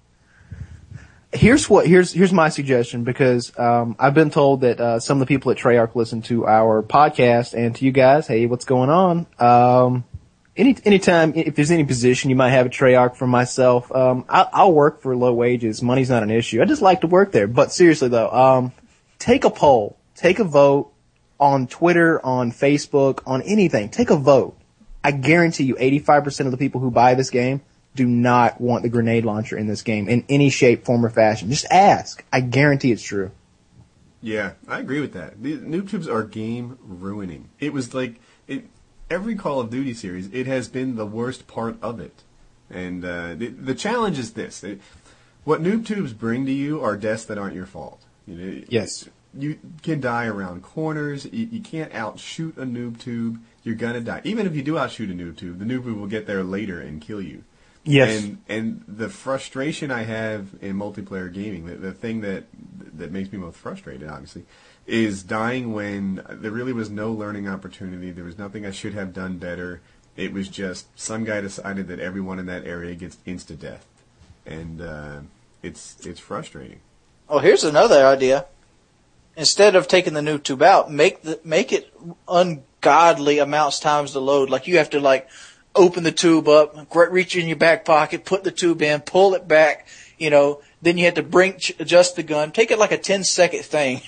Here's my suggestion, because I've been told that some of the people at Treyarch listen to our podcast, and to you guys, hey, what's going on? Anytime, if there's any position you might have at Treyarch for myself, I'll work for low wages. Money's not an issue. I just like to work there. But seriously though, take a poll, take a vote on Twitter, on Facebook, on anything. Take a vote. I guarantee you 85% of the people who buy this game do not want the grenade launcher in this game in any shape, form, or fashion. Just ask. I guarantee it's true. Yeah, I agree with that. The noob tubes are game ruining. It was like every Call of Duty series, it has been the worst part of it. And the challenge is this. What noob tubes bring to you are deaths that aren't your fault. You know, Yes. You can die around corners. You can't outshoot a noob tube. You're going to die. Even if you do outshoot a noob tube, the noob tube will get there later and kill you. Yes. And the frustration I have in multiplayer gaming, the thing that makes me most frustrated, obviously, is dying when there really was no learning opportunity. There was nothing I should have done better. It was just some guy decided that everyone in that area gets insta-death. And it's frustrating. Oh, here's another idea. Instead of taking the noob tube out, make it ungodly amounts times the load. Like you have to like open the tube up, reach in your back pocket, put the tube in, pull it back. Then you have to adjust the gun. Take it like a 10-second thing.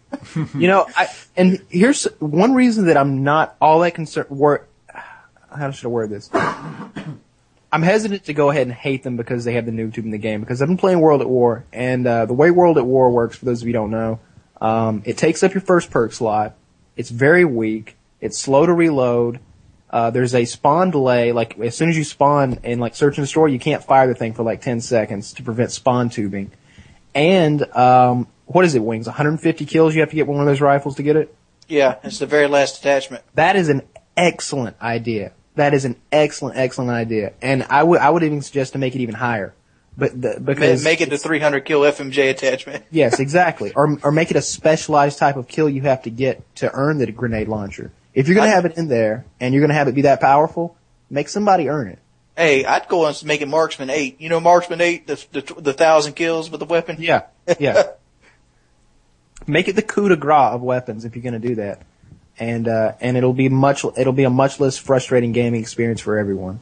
And here's one reason that I'm not all that concerned. How should I word this? I'm hesitant to go ahead and hate them because they have the noob tube in the game, because I've been playing World at War, and the way World at War works, for those of you who don't know, it takes up your first perk slot. It's very weak. It's slow to reload. There's a spawn delay. Like as soon as you spawn in like Search and Destroy, you can't fire the thing for like 10 seconds to prevent spawn tubing. And what is it, Wings? 150 kills you have to get one of those rifles to get it? Yeah, it's the very last attachment. That is an excellent idea. That is an excellent idea. And I would even suggest to make it even higher. Because make it the 300 kill FMJ attachment. Yes, exactly. Or make it a specialized type of kill you have to get to earn the grenade launcher. If you're going to have it in there and you're going to have it be that powerful, make somebody earn it. Hey, I'd go and make it Marksman 8. You know Marksman 8, the 1,000 kills with the weapon? Yeah. Make it the coup de grace of weapons if you're going to do that, and it'll be a much less frustrating gaming experience for everyone.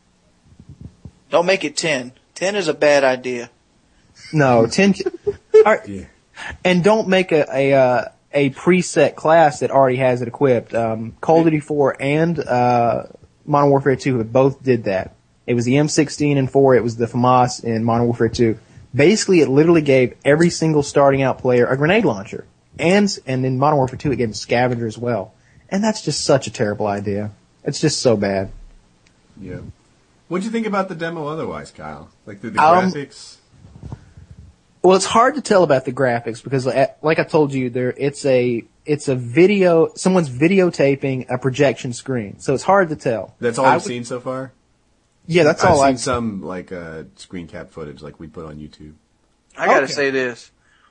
Don't make it 10. 10 is a bad idea. No, 10. All right. Yeah. And don't make a preset class that already has it equipped. Call of Duty 4 and Modern Warfare 2 both did that. It was the M16 in 4. It was the FAMAS in Modern Warfare 2. Basically, it literally gave every single starting out player a grenade launcher. And in Modern Warfare 2, it gave them scavenger as well. And that's just such a terrible idea. It's just so bad. Yeah. What'd you think about the demo otherwise, Kyle? Like the graphics? Well, it's hard to tell about the graphics because, like I told you, it's a video. Someone's videotaping a projection screen, so it's hard to tell. That's all I've seen so far? Yeah, that's all I've seen. Some like screen cap footage, like we put on YouTube. I gotta say this.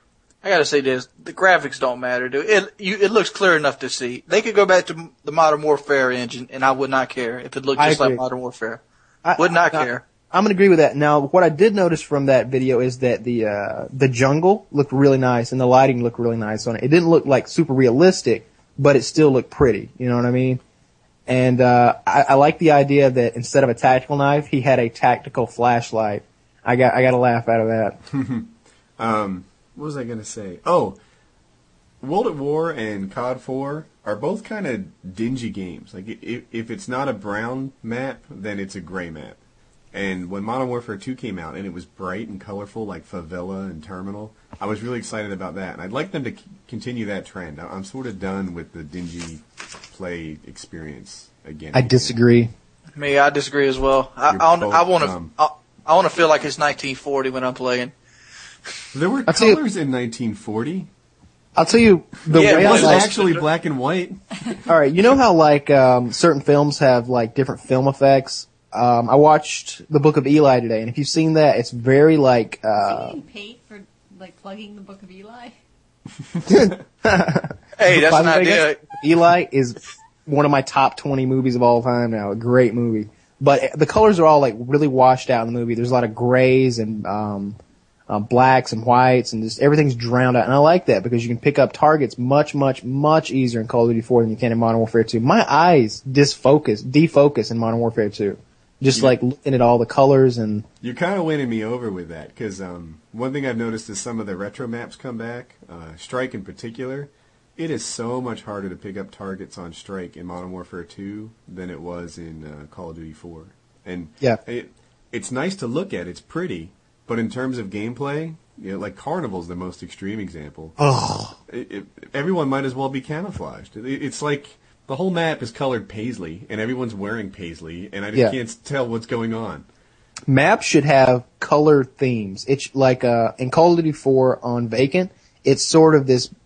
The graphics don't matter, dude. It looks clear enough to see. They could go back to the Modern Warfare engine, and I would not care if it looked just like Modern Warfare. Would not care. I'm gonna agree with that. Now, what I did notice from that video is that the jungle looked really nice and the lighting looked really nice on it. It didn't look like super realistic, but it still looked pretty. You know what I mean? And I like the idea that instead of a tactical knife, he had a tactical flashlight. I got a laugh out of that. What was I going to say? Oh, World at War and COD 4 are both kind of dingy games. Like if it's not a brown map, then it's a gray map. And when Modern Warfare 2 came out and it was bright and colorful like Favela and Terminal, I was really excited about that. And I'd like them to continue that trend. I'm sort of done with the dingy play experience again. I disagree. I disagree as well. I want to feel like it's 1940 when I'm playing. There were colors in 1940. I'll tell you the way it I was like. actually black and white. All right, you know how like certain films have like different film effects. I watched The Book of Eli today, and if you've seen that, it's very like. Is he getting paid for like plugging The Book of Eli? Hey, that's an idea. Eli is one of my top 20 movies of all time now. A great movie, but the colors are all like really washed out in the movie. There's a lot of grays and blacks and whites, and just everything's drowned out. And I like that because you can pick up targets much, much, much easier in Call of Duty 4 than you can in Modern Warfare 2. My eyes defocus in Modern Warfare 2. Just like looking at all the colors and... You're kind of winning me over with that, because one thing I've noticed is some of the retro maps come back, Strike in particular. It is so much harder to pick up targets on Strike in Modern Warfare 2 than it was in Call of Duty 4. And yeah. It's nice to look at, it's pretty, but in terms of gameplay, like Carnival's the most extreme example. Oh. Everyone might as well be camouflaged. It's like... The whole map is colored paisley, and everyone's wearing paisley, and I just can't tell what's going on. Maps should have color themes. It's like in Call of Duty 4 on Vacant, it's sort of this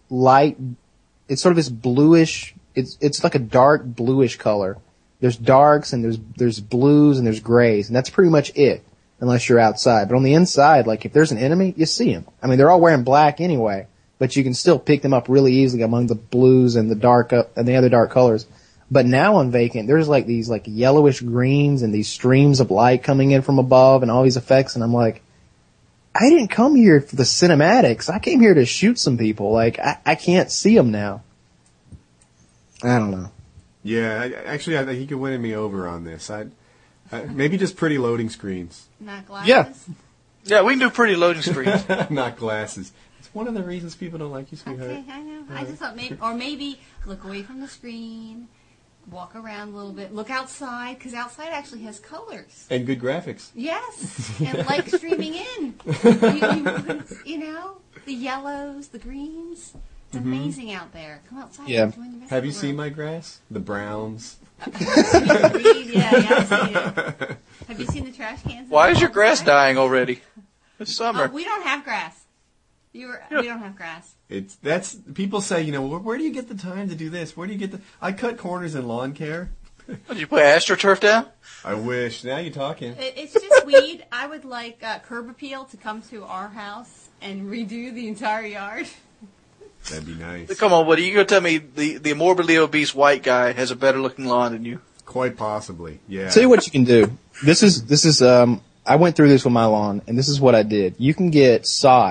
bluish. It's like a dark bluish color. There's darks and there's blues and there's grays, and that's pretty much it, unless you're outside. But on the inside, like if there's an enemy, you see them. I mean, they're all wearing black anyway. But you can still pick them up really easily among the blues and the other dark colors. But now on Vacant, there's like these like yellowish greens and these streams of light coming in from above and all these effects. And I'm like, I didn't come here for the cinematics. I came here to shoot some people. Like I can't see them now. I don't know. Yeah, I think he could win me over on this. Maybe just pretty loading screens. Not glasses? Yeah, we can do pretty loading screens. Not glasses. One of the reasons people don't like you, sweetheart. Okay, I know. I just thought maybe look away from the screen, walk around a little bit, look outside, because outside actually has colors. And good graphics. Yes, and light streaming in. You know, the yellows, the greens. It's amazing out there. Come outside. Yeah. And join the rest Have of you the seen world. my grass? The browns. Yeah, I've seen it. Have you seen the trash cans? Why is your grass dying already? It's summer. We don't have grass. We don't have grass. That's people say, where do you get the time to do this? Where do you get I cut corners in lawn care. Did you put AstroTurf down? I wish. Now you're talking. It's just weed. I would like Curb Appeal to come to our house and redo the entire yard. That'd be nice. Come on, buddy. You gonna tell me the morbidly obese white guy has a better looking lawn than you? Quite possibly. Yeah. Tell you what you can do. This is I went through this with my lawn, and this is what I did. You can get sod.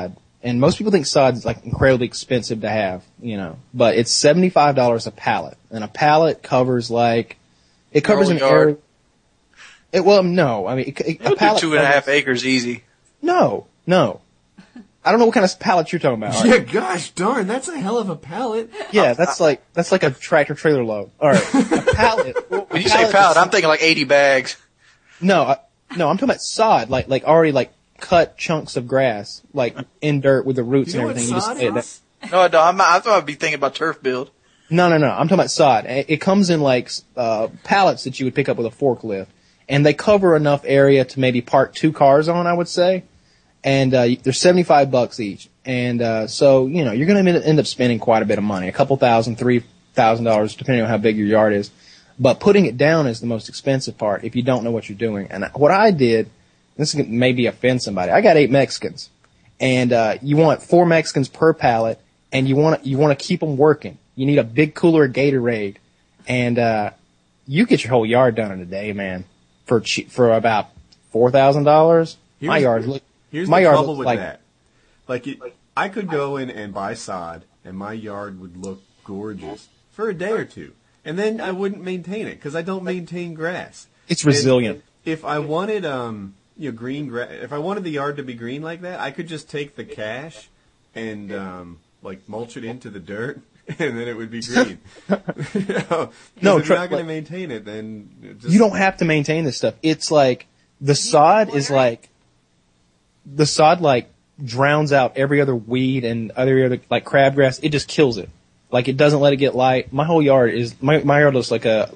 And most people think sod's like incredibly expensive to have, but it's $75 a pallet. And a pallet covers it covers an area. No, I mean, a pallet. 2.5 acres easy. No. I don't know what kind of pallet you're talking about. Yeah, gosh darn, that's a hell of a pallet. Yeah, that's like a tractor trailer load. All right, a pallet. When you say pallet, I'm thinking like 80 bags. No, I'm talking about sod, like already cut chunks of grass, in dirt with the roots and everything. What sod is? No, I don't. I thought I'd be thinking about turf build. No. I'm talking about sod. It comes in pallets that you would pick up with a forklift, and they cover enough area to maybe park 2 cars on, I would say. And they're $75 each. And so you're going to end up spending quite a bit of money, a couple $1,000, $3,000, depending on how big your yard is. But putting it down is the most expensive part if you don't know what you're doing. And what I did, this maybe offend somebody. I got 8 Mexicans, and you want 4 Mexicans per pallet, and you want to keep them working. You need a big cooler of Gatorade, and you get your whole yard done in a day, man, for about $4,000. My yard. Here's the trouble with that. I could go in and buy sod, and my yard would look gorgeous for a day or two, and then I wouldn't maintain it because I don't maintain grass. It's resilient. If I wanted green grass, if I wanted the yard to be green like that, I could just take the cash and mulch it into the dirt, and then it would be green. No, if you're not going to maintain it, then you don't have to maintain this stuff. It's the sod is the sod drowns out every other weed and other crabgrass. It just kills it. It doesn't let it get light. My whole yard my yard looks like a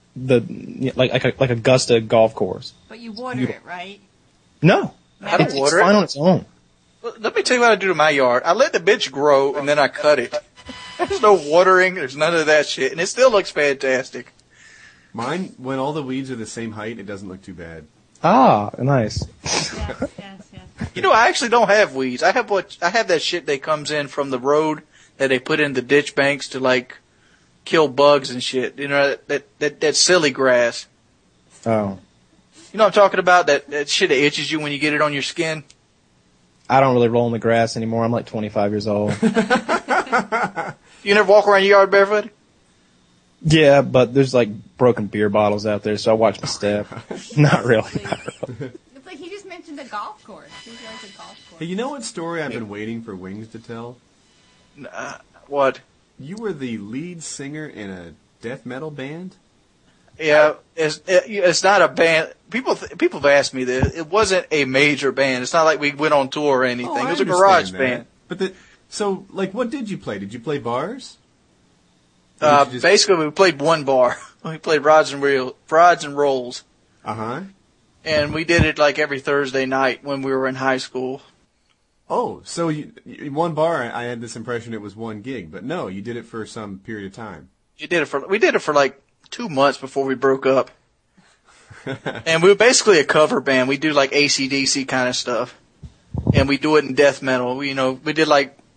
Augusta golf course. But you water it, right? No. I don't water it's fine on its own. Well, let me tell you what I do to my yard. I let the bitch grow and then I cut it. There's no watering. There's none of that shit. And it still looks fantastic. Mine, when all the weeds are the same height, it doesn't look too bad. Ah, nice. Yes. I actually don't have weeds. I have that shit that comes in from the road that they put in the ditch banks to kill bugs and shit. That silly grass. Oh. You know what I'm talking about? That shit that itches you when you get it on your skin? I don't really roll in the grass anymore. I'm 25 years old. You never walk around your yard barefoot? Yeah, but there's broken beer bottles out there, so I watch my step. Not really. It's like he just mentioned a golf course. He likes a golf course. Hey, you know what story I've been waiting for Wings to tell? What? You were the lead singer in a death metal band? Yeah, it's not a band. People have asked me this. It wasn't a major band. It's not like we went on tour or anything. It was a garage band. But what did you play? Did you play bars? Basically, we played one bar. We played rods and rolls. Uh-huh. And we did it every Thursday night when we were in high school. Oh, so one bar, I had this impression it was one gig, but no, you did it for some period of time. We did it for 2 months before we broke up. And we were basically a cover band. We do AC/DC kind of stuff. And we do it in death metal. We did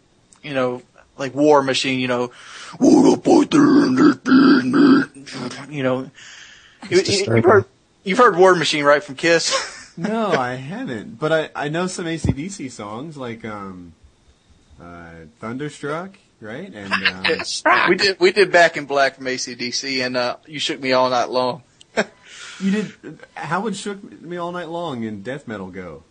War Machine, you've heard War Machine, right, from Kiss? No, I haven't. But I know some AC/DC songs Thunderstruck, right? And we did Back in Black from AC/DC, and You Shook Me All Night Long. You did. How would Shook Me All Night Long in death metal go?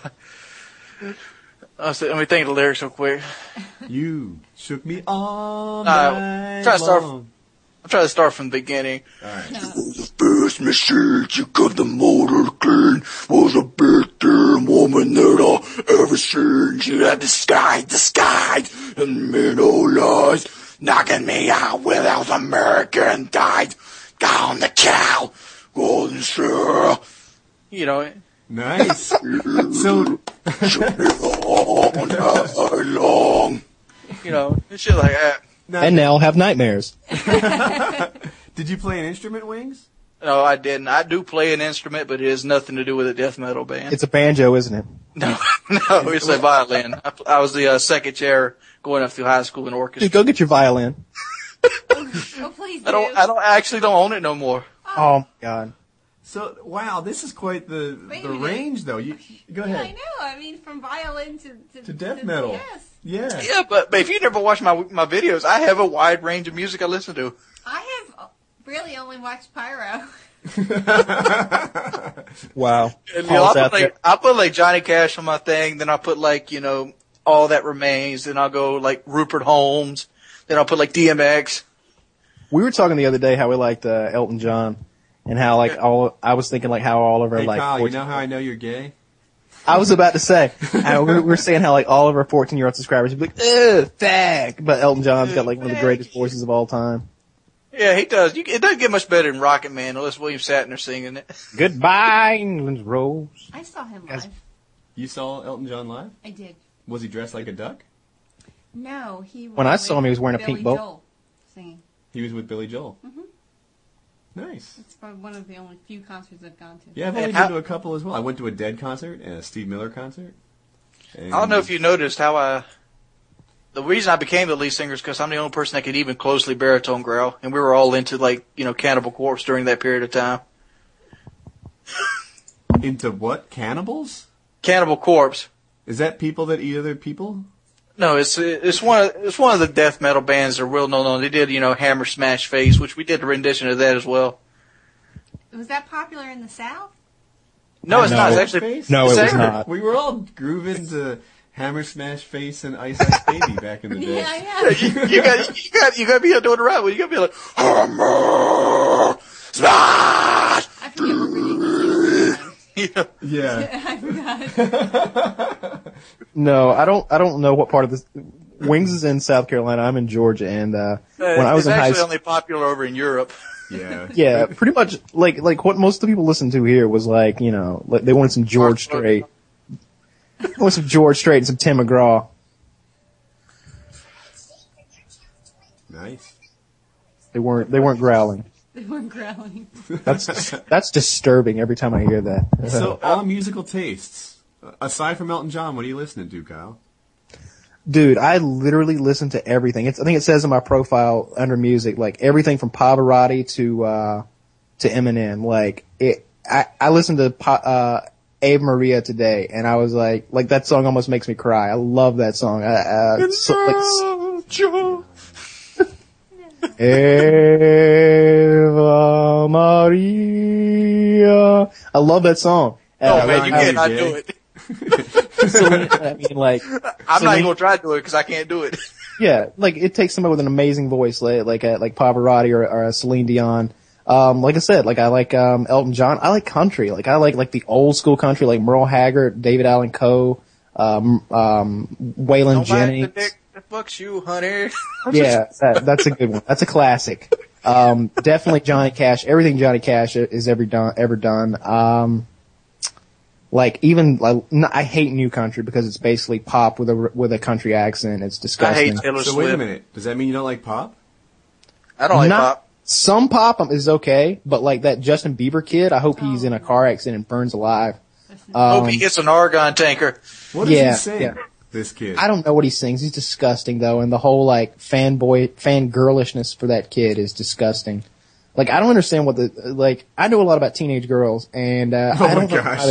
Let me think of the lyrics real quick. You shook me all night long. I'm trying to start from the beginning. All right. No. The first message you got the motor clean was a big damn woman that I ever seen. She had disguised and made no lies, knocking me out with those American died. Down the cow, golden sir. Nice. So. All night long. Shit like that. And now I'll have nightmares. Did you play an instrument, Wings? No, I didn't. I do play an instrument, but it has nothing to do with a death metal band. It's a banjo, isn't it? No, it's a violin. I was the second chair going up through high school in orchestra. Dude, go get your violin. Oh, please do. I actually don't own it no more. Oh my God. So, wow, this is quite the Wait a the minute. range, though. You go Yeah, I ahead. know. I mean, from violin To death metal. Yes. Yeah. Yeah, but if you never watch my videos, I have a wide range of music I listen to. I have really only watched Pyro. Wow. And, Paul's out there. I put like Johnny Cash on my thing, then I'll put like, All That Remains, then I'll go like Rupert Holmes, then I'll put like DMX. We were talking the other day how we liked Elton John, and how like I was thinking like how all of our Hey, like. Kyle, you 14 know how I know you're gay? I was about to say we're saying how like all of our 14-year-old subscribers would be like, ugh, fag, but Elton John's got like one of the greatest voices of all time. Yeah, he does. It doesn't get much better than Rocket Man unless William Shatner singing it. Goodbye, England's Rose. I saw him live. You saw Elton John live? I did. Was he dressed like a duck? No, he. When I was saw him, he was with wearing a Billy pink bow. Joel singing. He was with Billy Joel. Mhm. Nice. It's probably one of the only few concerts I've gone to. Yeah, I've only And been how- to a couple as well. I went to a Dead concert and a Steve Miller concert. And I don't know if you noticed how the reason I became the lead singer is because I'm the only person that could even closely baritone growl, and we were all into like, Cannibal Corpse during that period of time. Into what? Cannibals? Cannibal Corpse. Is that people that eat other people? No, it's one of the death metal bands that are well known. They did, Hammer Smash Face, which we did a rendition of that as well. Was that popular in the South? No, it's No. not. It's actually No, it's it was actually- not. We were all grooving to Hammer Smash Face and Ice Ice Baby back in the day. Yeah, I You, know. you got to be doing it right. You got to be like Hammer Smash. I forget what ridiculous. Yeah. I forgot. No, I don't know what part of this. Wings is in South Carolina. I'm in Georgia, and when I was it's in high actually school, only popular over in Europe. Yeah. yeah, pretty much like what most of the people listened to here was like like they wanted some George Strait, they wanted some George Strait and some Tim McGraw. Nice. They weren't growling. They weren't growling. That's disturbing every time I hear that. So, all musical tastes. Aside from Elton John, what are you listening to, Kyle? Dude, I literally listen to everything. I think it says in my profile under music, like everything from Pavarotti to Eminem. Like I listened to Ave Maria today, and I was like that song almost makes me cry. I love that song. Ave Maria. I love that song. Oh man, you I- cannot I- do it. I mean, like, I'm not Celine- even gonna try to do it because I can't do it. yeah, like it takes somebody with an amazing voice, like Pavarotti or a Celine Dion. Like I said, like I like Elton John. I like country. Like I like the old school country, like Merle Haggard, David Allan Coe, Waylon Don't like the Jennings. dick that fucks you, honey. Yeah, that's a good one. That's a classic. Definitely Johnny Cash. Everything Johnny Cash is ever done. Like even I hate new country because it's basically pop with a country accent. It's I disgusting. hate Taylor So Swift. wait a minute. Does that mean you don't like pop? I don't like Not- pop. Some pop is okay, but like that Justin Bieber kid, I hope he's in a car accident and burns alive. Hope he gets an Argon tanker. What does Yeah, he sing? yeah. This kid. I don't know what he sings. He's disgusting though, and the whole like fan girlishness for that kid is disgusting. Like I don't understand what I know a lot about teenage girls, and I my don't know gosh. how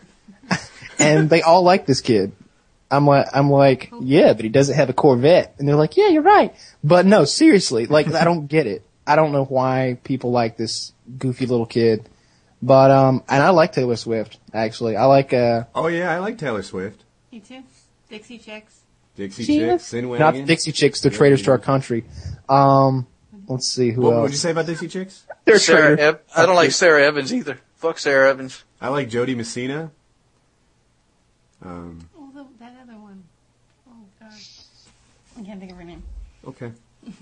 and they all like this kid. I'm like, yeah, but he doesn't have a Corvette, and they're like, yeah, you're right, but no, seriously, like I don't get it. I don't know why people like this goofy little kid, but and I like Taylor Swift actually. I like Oh yeah, I like Taylor Swift. Me too. Dixie Chicks. Dixie She Chicks, is- Sin not Wagon. the Dixie Chicks, they're traitors to our country. Let's see who What else. would you say about Dixie Chicks? They're Sarah traitors. I don't like Sarah Evans either. Fuck Sarah Evans. I like Jodie Messina. Oh, that other one. Oh, God. I can't think of her name. Okay.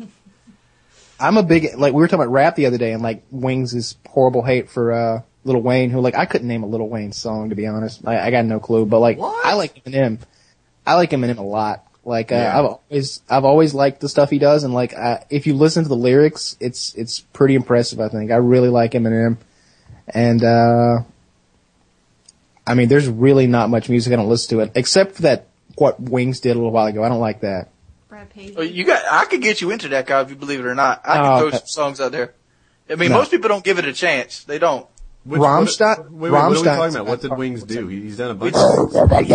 I'm a big, like, we were talking about rap the other day, and, like, Wings is horrible hate for, Lil Wayne, who, like, I couldn't name a Lil Wayne song, to be honest. I got no clue, but, like, What? I like Eminem. I like Eminem a lot. Like, Yeah. I've always liked the stuff he does, and, like, if you listen to the lyrics, it's pretty impressive, I think. I really like Eminem. And, I mean, there's really not much music I don't listen to it, except for that, what Wings did a little while ago. I don't like that. Brad Paisley. Well, I could get you into that guy if you believe it or not. I Oh, can throw okay. some songs out there. I mean, No. most people don't give it a chance. They don't. Rammstein. What are we Rammstein's talking about? What did Wings do? He's done a bunch of things.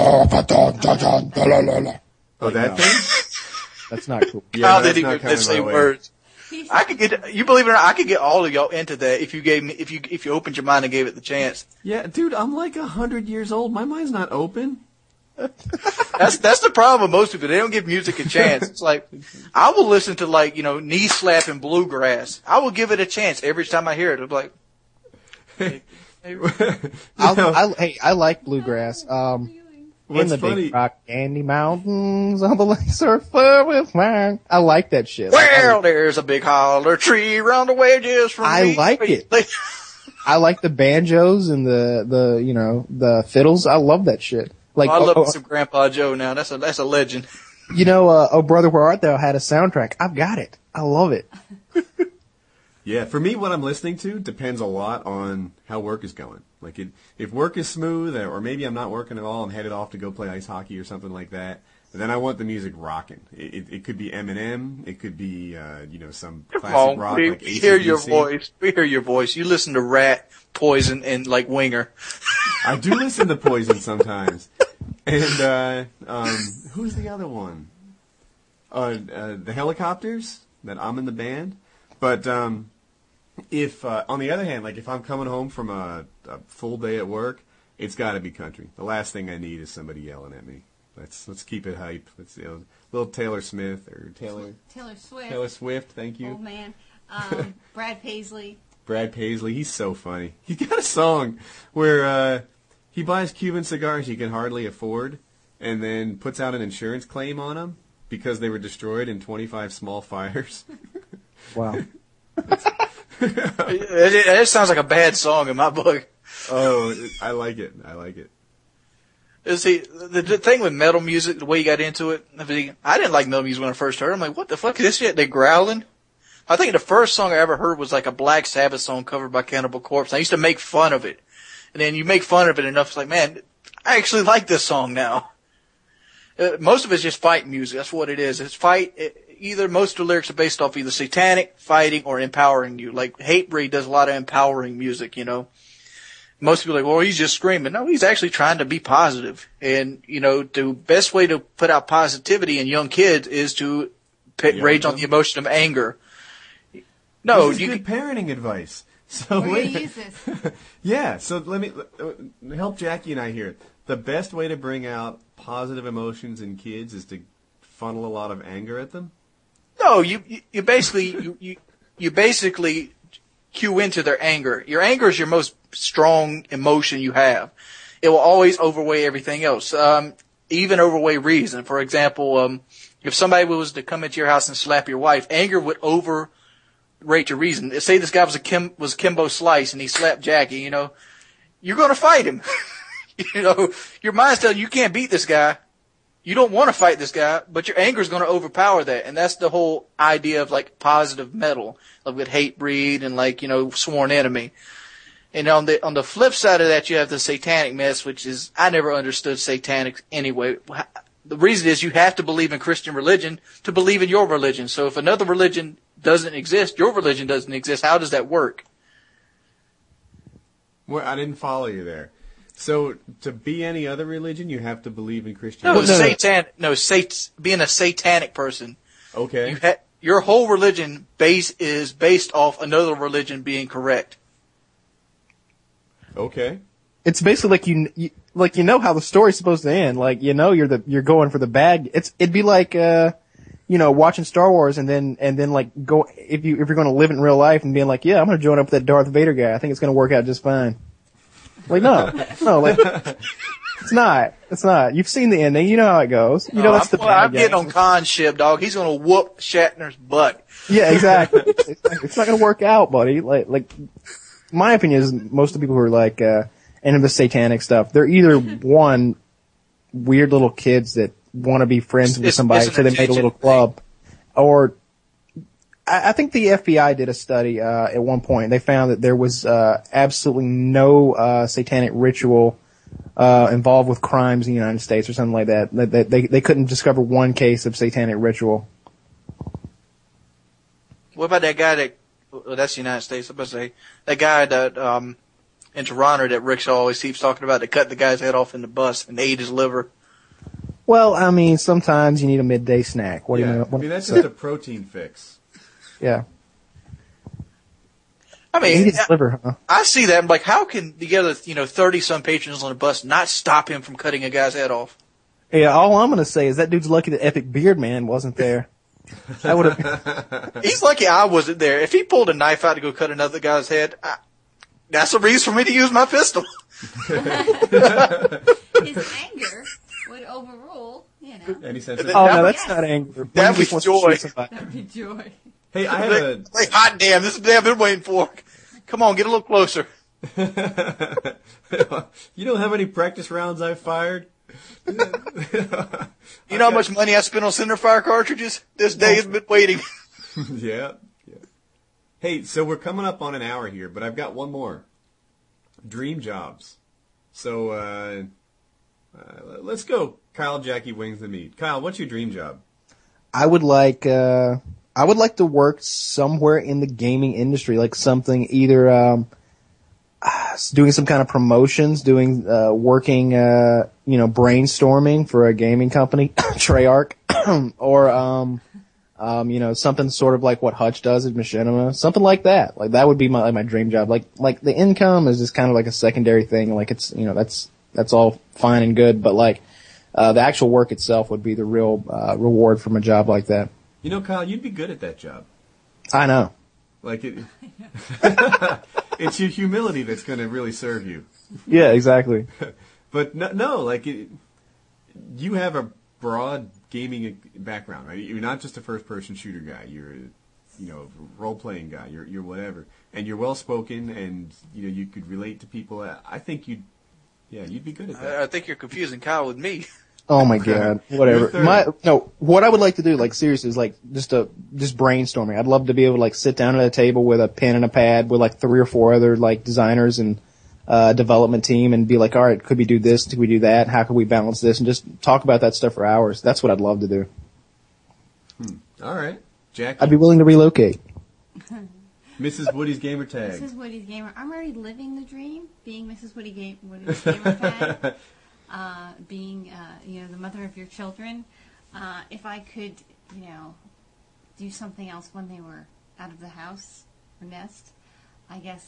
Oh, that thing? That's not cool. Yeah, How that's did he not get the kind of my same way. words? I could get, you believe it or not, I could get all of y'all into that if you opened your mind and gave it the chance. Yeah, dude, I'm like 100 years old. My mind's not open. That's the problem with most people. They don't give music a chance. It's like, I will listen to like, knee slapping bluegrass. I will give it a chance every time I hear it. I'm like, hey. I like bluegrass. In What's the funny? big rock candy mountains, all the lakes are filled with wine. I like that shit. Well, there's a big holler tree round the wedges from I me. like it. I like the banjos and the fiddles. I love that shit. Like, I love some Grandpa Joe now. That's a legend. Oh Brother, Where Art Thou had a soundtrack. I've got it. I love it. Yeah, for me, what I'm listening to depends a lot on how work is going. Like, if work is smooth, or maybe I'm not working at all, I'm headed off to go play ice hockey or something like that, then I want the music rocking. It could be Eminem, it could be, some classic rock like AC/DC. Hear your voice. We hear your voice. You listen to Rat, Poison, and like Winger. I do listen to Poison sometimes. And, who's the other one? The Helicopters, that I'm in the band. But, if, on the other hand, like if I'm coming home from a full day at work, it's gotta be country. The last thing I need is somebody yelling at me. Let's keep it hype. Let's, little Taylor Smith or Taylor Swift, thank you. Old man. Brad Paisley. Brad Paisley, he's so funny. He's got a song where, he buys Cuban cigars he can hardly afford and then puts out an insurance claim on them because they were destroyed in 25 small fires. Wow. It sounds like a bad song in my book. Oh, I like it. See, the thing with metal music, the way you got into it, I didn't like metal music when I first heard it. I'm like, what the fuck is this shit? They growling? I think the first song I ever heard was like a Black Sabbath song covered by Cannibal Corpse. I used to make fun of it. And then you make fun of it enough, it's like, man, I actually like this song now. Most of it's just fight music. That's what it is. It's fight. Either most of the lyrics are based off either satanic, fighting, or empowering you. Like Hatebreed does a lot of empowering music, Most people are like, well, he's just screaming. No, he's actually trying to be positive. And, the best way to put out positivity in young kids is to rage on the emotion of anger. No, this is good parenting advice. So We're going to use this. Yeah, so let me help Jackie and I here. The best way to bring out positive emotions in kids is to funnel a lot of anger at them? No, you basically cue into their anger. Your anger is your most strong emotion you have. It will always overweigh everything else, even overweigh reason. For example, if somebody was to come into your house and slap your wife, anger would overrate your reason. Say this guy was Kimbo Slice and he slapped Jackie, you're going to fight him. Your mind's telling you can't beat this guy. You don't want to fight this guy, but your anger is going to overpower that. And that's the whole idea of like positive metal, like with Hatebreed and like, Sworn Enemy. And on the flip side of that, you have the satanic mess, which is, I never understood satanic anyway. The reason is you have to believe in Christian religion to believe in your religion. So if another religion doesn't exist, your religion doesn't exist, how does that work? Well, I didn't follow you there. So to be any other religion, you have to believe in Christianity? Being a satanic person. Okay. Your whole religion is based off another religion being correct. Okay. It's basically like you know how the story's supposed to end. Like you're going for the bad. It'd be like watching Star Wars and then like go if you're going to live it in real life and being like, yeah, I'm going to join up with that Darth Vader guy. I think it's going to work out just fine. Like no, like it's not. You've seen the ending. You know how it goes. That's the. I'm getting on Khan's ship, dog. He's going to whoop Shatner's butt. Yeah, exactly. It's not going to work out, buddy. Like, my opinion is most of the people who are like into the satanic stuff, they're either one weird little kids that want to be friends with somebody, so they made a little club, or I think the FBI did a study at one point. They found that there was absolutely no satanic ritual involved with crimes in the United States or something like that. They couldn't discover one case of satanic ritual. What about that guy that's the United States? I'm about to say that guy that in Toronto that Rickshaw always keeps talking about to cut the guy's head off in the bus and ate his liver. Well, I mean, sometimes you need a midday snack. What do you mean? I mean, that's just a protein fix. Yeah. I mean, Eat his liver, huh? I see that. I'm like, how can the other, 30-some patrons on the bus not stop him from cutting a guy's head off? Yeah, all I'm going to say is that dude's lucky that Epic Beard Man wasn't there. That would have. He's lucky I wasn't there. If he pulled a knife out to go cut another guy's head, that's a reason for me to use my pistol. His anger would overrule, Any sense of Oh, no, that's not anger. That'd When he be wants to joy. shoot somebody. that'd be joy. Hey, I have Like, hot damn, this is the day I've been waiting for. Come on, get a little closer. a. You know how many practice rounds I've fired? You know how much money I spent on centerfire cartridges? This day has been waiting. Yeah. Hey, so we're coming up on an hour here, but I've got one more. Dream jobs. So, let's go. Kyle, Jackie, Wings, the Meat. Kyle, what's your dream job? I would like to work somewhere in the gaming industry, like something either doing some kind of promotions, working brainstorming for a gaming company, Treyarch, or something sort of like what Hutch does at Machinima, something like that. Like that would be my dream job. Like the income is just kind of like a secondary thing. Like it's that's all fine and good, but like the actual work itself would be the real reward from a job like that. You know, Kyle, you'd be good at that job. I know. Like it, it's your humility that's going to really serve you. Yeah, exactly. But no, you have a broad gaming background, right? You're not just a first-person shooter guy. You're a role-playing guy. You're whatever, and you're well-spoken, and you could relate to people. I think you'd be good at that. I think you're confusing Kyle with me. Oh my god, whatever. What I would like to do, like seriously, is like just brainstorming. I'd love to be able to like sit down at a table with a pen and a pad with like 3 or 4 other like designers and development team and be like, all right, could we do this? Could we do that? How could we balance this? And just talk about that stuff for hours. That's what I'd love to do. All right, Jackie. I'd be willing to relocate. Mrs. Woody's gamer tag. Mrs. Woody's gamer. I'm already living the dream, being Mrs. Woody's gamer tag. Being, the mother of your children. If I could, do something else when they were out of the house or nest, I guess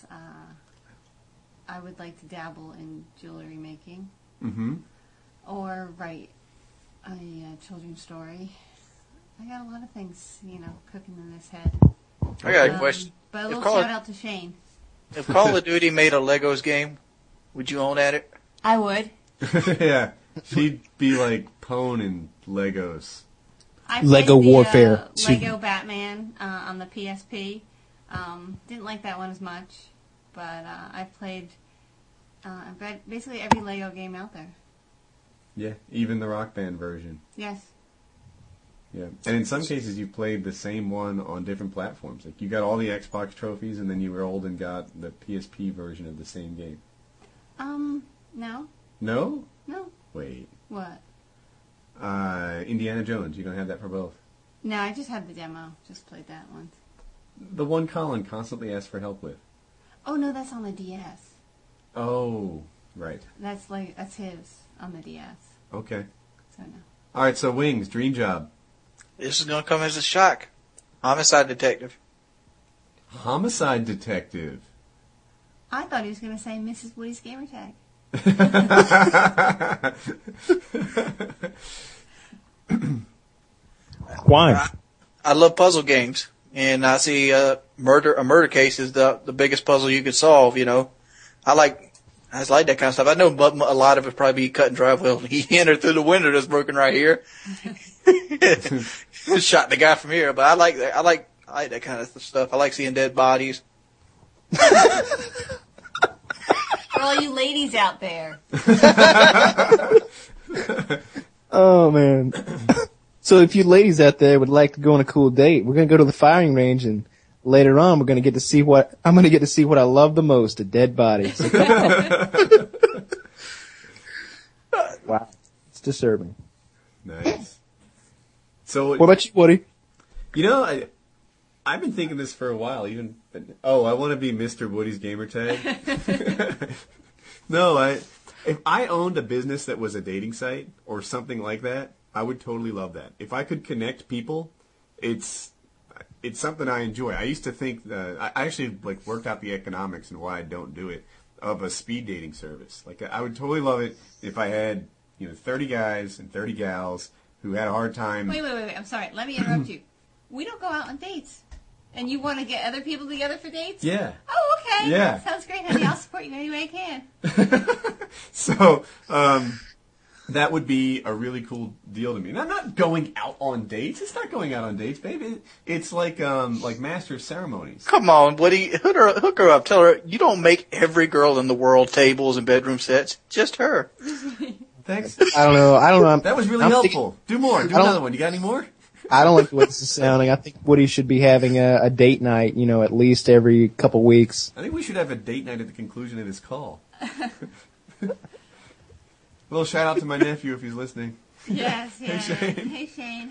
I would like to dabble in jewelry making. Mm-hmm. Or write a children's story. I got a lot of things, cooking in this head. I got a question. But a little shout out to Shane. If Call of Duty made a Legos game, would you own at it? I would. Yeah, she'd be like Pwn in Legos. I Lego played the, Warfare 2. Lego Batman on the PSP. Didn't like that one as much, but I've played basically every Lego game out there. Yeah, even the Rock Band version. Yes. Yeah, and in some cases you played the same one on different platforms. Like you got all the Xbox trophies, and then you rolled and got the PSP version of the same game. No. No? No. Wait. What? Indiana Jones. You don't have that for both. No, I just had the demo. Just played that once. The one Colin constantly asks for help with. Oh no, that's on the DS. Oh, right. That's his on the DS. Okay. So no. All right. So Wings, dream job. This is going to come as a shock. Homicide detective. Homicide detective. I thought he was going to say Mrs. Woody's gamer tag. Why? I love puzzle games, and I see a murder case is the biggest puzzle you could solve. I like that kind of stuff. I know a lot of it probably be cut and dry. Well, he entered through the window that's broken right here. Shot the guy from here, but I like that. I like that kind of stuff. I like seeing dead bodies. For all you ladies out there. Oh man. So if you ladies out there would like to go on a cool date, we're gonna go to the firing range, and later on I'm gonna get to see what I love the most: a dead body. So come on. Wow, it's disturbing. Nice. So What about you, Woody? I've been thinking this for a while. I want to be Mr. Woody's gamer tag. No, if I owned a business that was a dating site or something like that, I would totally love that. If I could connect people, it's something I enjoy. I used to think I actually worked out the economics and why I don't do it of a speed dating service. Like I would totally love it if I had 30 guys and 30 gals who had a hard time. Wait. I'm sorry. Let me interrupt you. We don't go out on dates. And you want to get other people together for dates? Yeah. Oh, okay. Yeah. Sounds great, honey. I'll support you any way I can. So, that would be a really cool deal to me. And I'm not going out on dates. It's not going out on dates, baby. It's like master of ceremonies. Come on, Woody. Hook her up. Tell her you don't make every girl in the world tables and bedroom sets. Just her. Thanks. I don't know. That was really helpful. Do more. Do another one. You got any more? I don't like the way this is sounding. I think Woody should be having a date night, at least every couple weeks. I think we should have a date night at the conclusion of this call. A little shout out to my nephew if he's listening. Yes, yeah. Hey, Shane. Hey, Shane.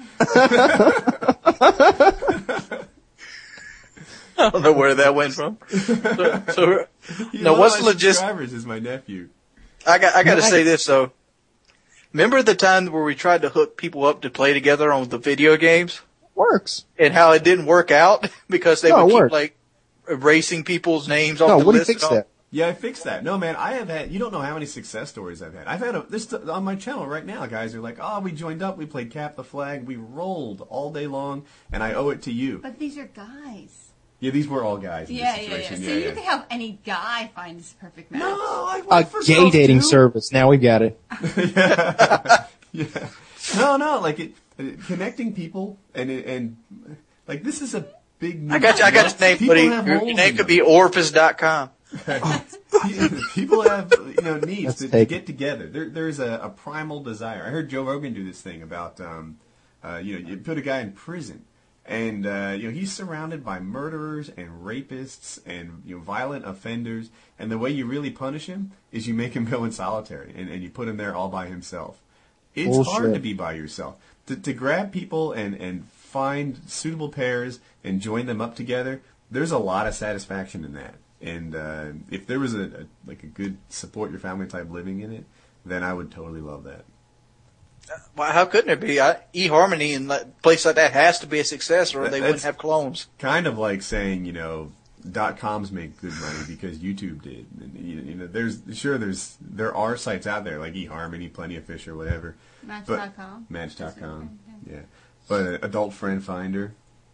I don't know where that went from. What's legit? Subscribers is my nephew. I got to say this though. Remember the time where we tried to hook people up to play together on the video games? Works. And how it didn't work out because they would keep worked. erasing people's names off the Woody list. fixed that. Yeah, I fixed that. No, man, I have had, you don't know how many success stories I've had. I've had this on my channel right now. Guys are like, we joined up, we played Cap the Flag, we rolled all day long, and I owe it to you. But these are guys. Yeah, these were all guys in this situation. So you can help any guy find his perfect match. No, I A work for gay dating too. service. Now we got it. Yeah. No, connecting people and this is a big need. I got your name, People buddy. have Your holes name in could them. be Orphis.com. People have needs Let's to take get together. There's a primal desire. I heard Joe Rogan do this thing about you put a guy in prison and he's surrounded by murderers and rapists and violent offenders, and the way you really punish him is you make him go in solitary and you put him there all by himself. It's Bullshit. hard to be by yourself. To grab people and find suitable pairs and join them up together, there's a lot of satisfaction in that. And if there was a good support your family type living in it, then I would totally love that. Well, how couldn't it be? eHarmony and a place like that has to be a success, or they wouldn't have clones. Kind of like saying, .coms make good money because YouTube did. And, there are sites out there like eHarmony, Plenty of Fish, or whatever. Match.com. Match.com. Yeah. But Adult Friend Finder.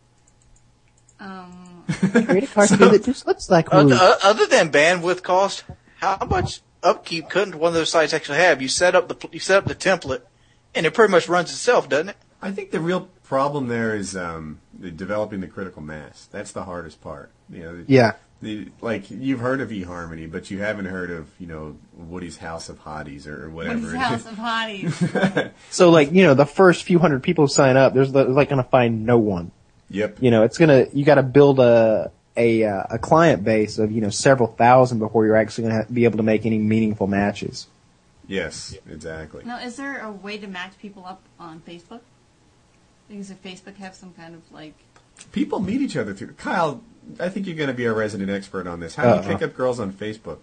Create a cartoon that just looks like Woody. Other than bandwidth cost, how much upkeep couldn't one of those sites actually have? You set up the template, and it pretty much runs itself, doesn't it? I think the real problem there is developing the critical mass. That's the hardest part. Yeah. You've heard of eHarmony, but you haven't heard of Woody's House of Hotties or whatever. Woody's House of Hotties. So the first few hundred people who sign up, there's gonna find no one. Yep. You gotta build a client base of several thousand before you're actually gonna be able to make any meaningful matches. Yes, exactly. Now, is there a way to match people up on Facebook? Does Facebook have some kind of People meet each other through. Kyle, I think you're going to be a resident expert on this. How do you pick up girls on Facebook?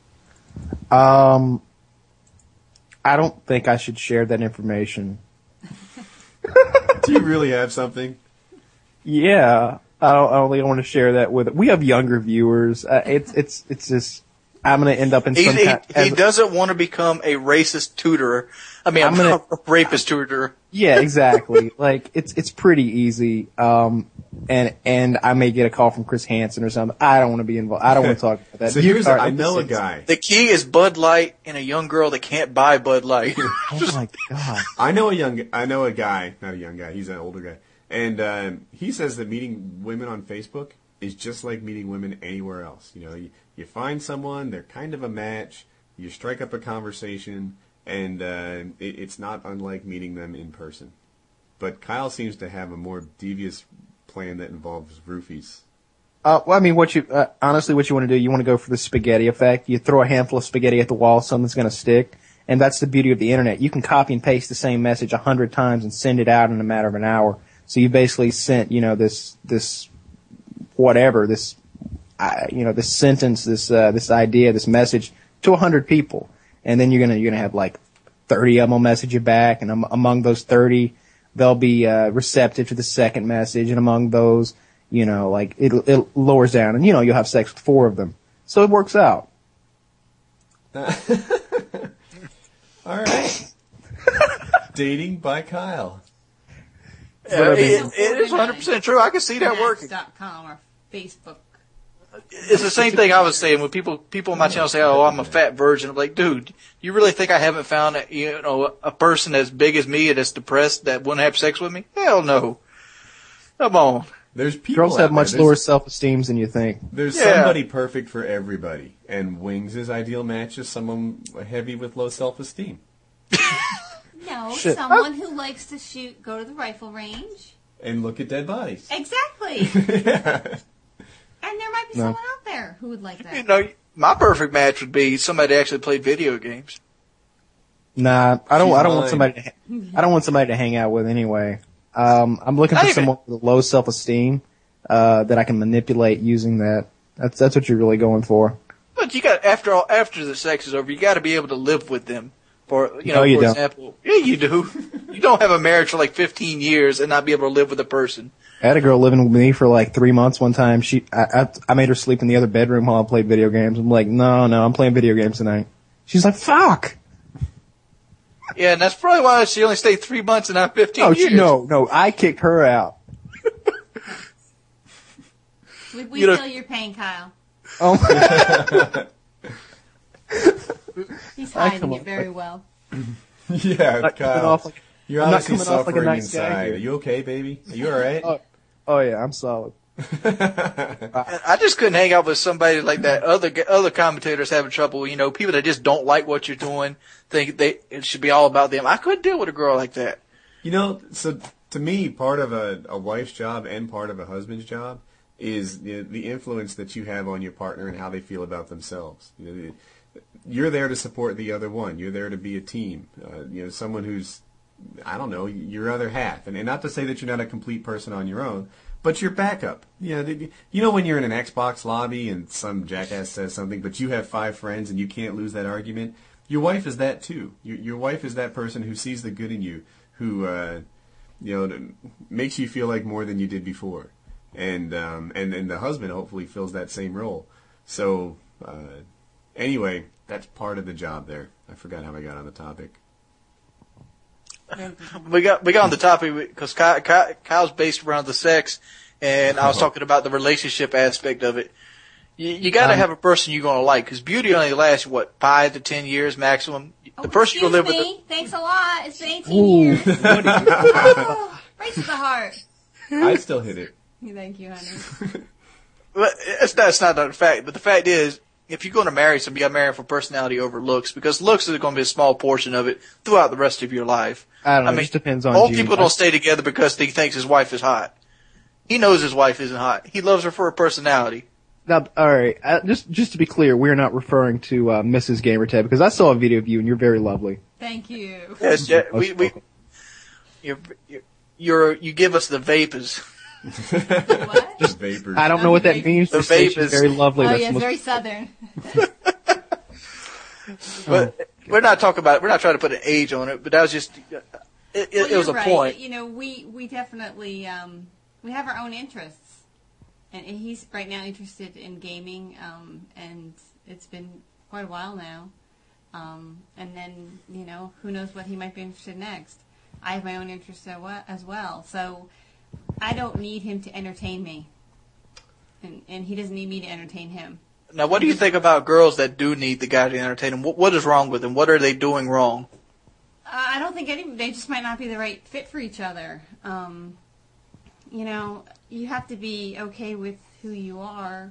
I don't think I should share that information. Do you really have something? Yeah, I don't really want to share that with. We have younger viewers. It's just I'm going to end up in some. He doesn't want to become a racist tutor. I mean, a rapist tutor. Yeah, exactly. It's pretty easy. And I may get a call from Chris Hansen or something. I don't want to be involved. I don't want to talk about that. So I know a guy. The key is Bud Light and a young girl that can't buy Bud Light. Oh my God. I know a guy, not a young guy. He's an older guy. And he says that meeting women on Facebook is just like meeting women anywhere else. You find someone, they're kind of a match, you strike up a conversation, and it's not unlike meeting them in person. But Kyle seems to have a more devious plan that involves roofies. Honestly, what you want to do, you want to go for the spaghetti effect. You throw a handful of spaghetti at the wall, something's going to stick. And that's the beauty of the internet. You can copy and paste the same message 100 times and send it out in a matter of an hour. So you basically sent, this whatever, this sentence, this idea, this message to 100 people. And then you're gonna have like 30 of them will message you back, and among those 30, they'll be receptive to the second message, and among those, like it lowers down, and you'll have sex with 4 of them. So it works out. All right. Dating by Kyle. It is 100% true. I can see that working. .com or Facebook. It's the same thing I was saying when people on my channel say, "Oh, I'm a fat virgin." I'm like, dude, you really think I haven't found a person as big as me and as depressed that wouldn't have sex with me? Hell no. Come on. There's people Girls have out much there. lower self-esteem than you think. There's somebody perfect for everybody, and Wings' ideal match is someone heavy with low self-esteem. No, Shit. someone who likes to go to the rifle range. And look at dead bodies. Exactly. Yeah. And there might be someone out there who would like that. My perfect match would be somebody that actually played video games. Nah, I don't She's want somebody. I don't want somebody to hang out with anyway. I'm looking for someone with low self-esteem that I can manipulate using that. That's what you're really going for. But you got after the sex is over, you got to be able to live with them. For No, you for don't. example, yeah, you do. You don't have a marriage for like 15 years and not be able to live with a person. I had a girl living with me for like 3 months one time. I made her sleep in the other bedroom while I played video games. I'm like, no, I'm playing video games tonight. She's like, fuck. Yeah, and that's probably why she only stayed 3 months and not 15 years. No, I kicked her out. We feel your pain, Kyle. Oh, He's hiding it very well. Yeah, not coming Kyle. off like, You're I'm not obviously coming off like a suffering nice guy inside. here. Are you okay, baby? Are you all right? oh yeah, I'm solid. And I just couldn't hang out with somebody like that. Other commentators having trouble. People that just don't like what you're doing, think it should be all about them. I couldn't deal with a girl like that. So to me, part of a wife's job and part of a husband's job is the influence that you have on your partner and how they feel about themselves. You're there to support the other one. You're there to be a team. Someone who's, I don't know, your other half. And not to say that you're not a complete person on your own, but your backup. When you're in an Xbox lobby and some jackass says something, but you have 5 friends and you can't lose that argument, your wife is that too. Your wife is that person who sees the good in you, who makes you feel like more than you did before. And the husband hopefully fills that same role. So anyway, that's part of the job there. I forgot how I got on the topic. We got on the topic because Kyle's based around the sex, and I was talking about the relationship aspect of it. You got to have a person you're going to like, because beauty only lasts 5 to 10 years maximum. The person you live with. Thanks a lot. It's been 18 years. Right to the heart. I still hit it. Thank you, honey. But that's not the fact. But the fact is, if you're going to marry somebody, you got to marry for personality over looks, because looks is going to be a small portion of it throughout the rest of your life. I don't know. It just depends on old genes. people don't stay together because he thinks his wife is hot. He knows his wife isn't hot. He loves her for her personality. Now, all right. Just to be clear, we're not referring to Mrs. Gamertag, because I saw a video of you and you're very lovely. Thank you. Yes, you give us the vapors. What? Just vapors. I don't know what that means. The Just say vape she's is- very lovely. Oh, That's yeah, it's most- very southern. But we're not talking about it. We're not trying to put an age on it, but that was just, it was a You're right. point. We definitely, we have our own interests. And he's right now interested in gaming, and it's been quite a while now. And then, who knows what he might be interested in next. I have my own interests as well. So I don't need him to entertain me. And he doesn't need me to entertain him. Now, what do you think about girls that do need the guy to entertain them? What is wrong with them? What are they doing wrong? I don't think they just might not be the right fit for each other. You have to be okay with who you are.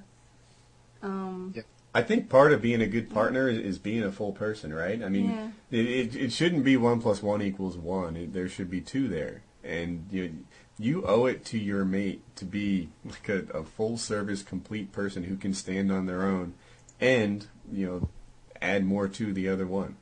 I think part of being a good partner is being a full person, right? I mean, it shouldn't be 1 + 1 = 1. There should be 2 there. And you owe it to your mate to be like a full-service, complete person who can stand on their own and, add more to the other one.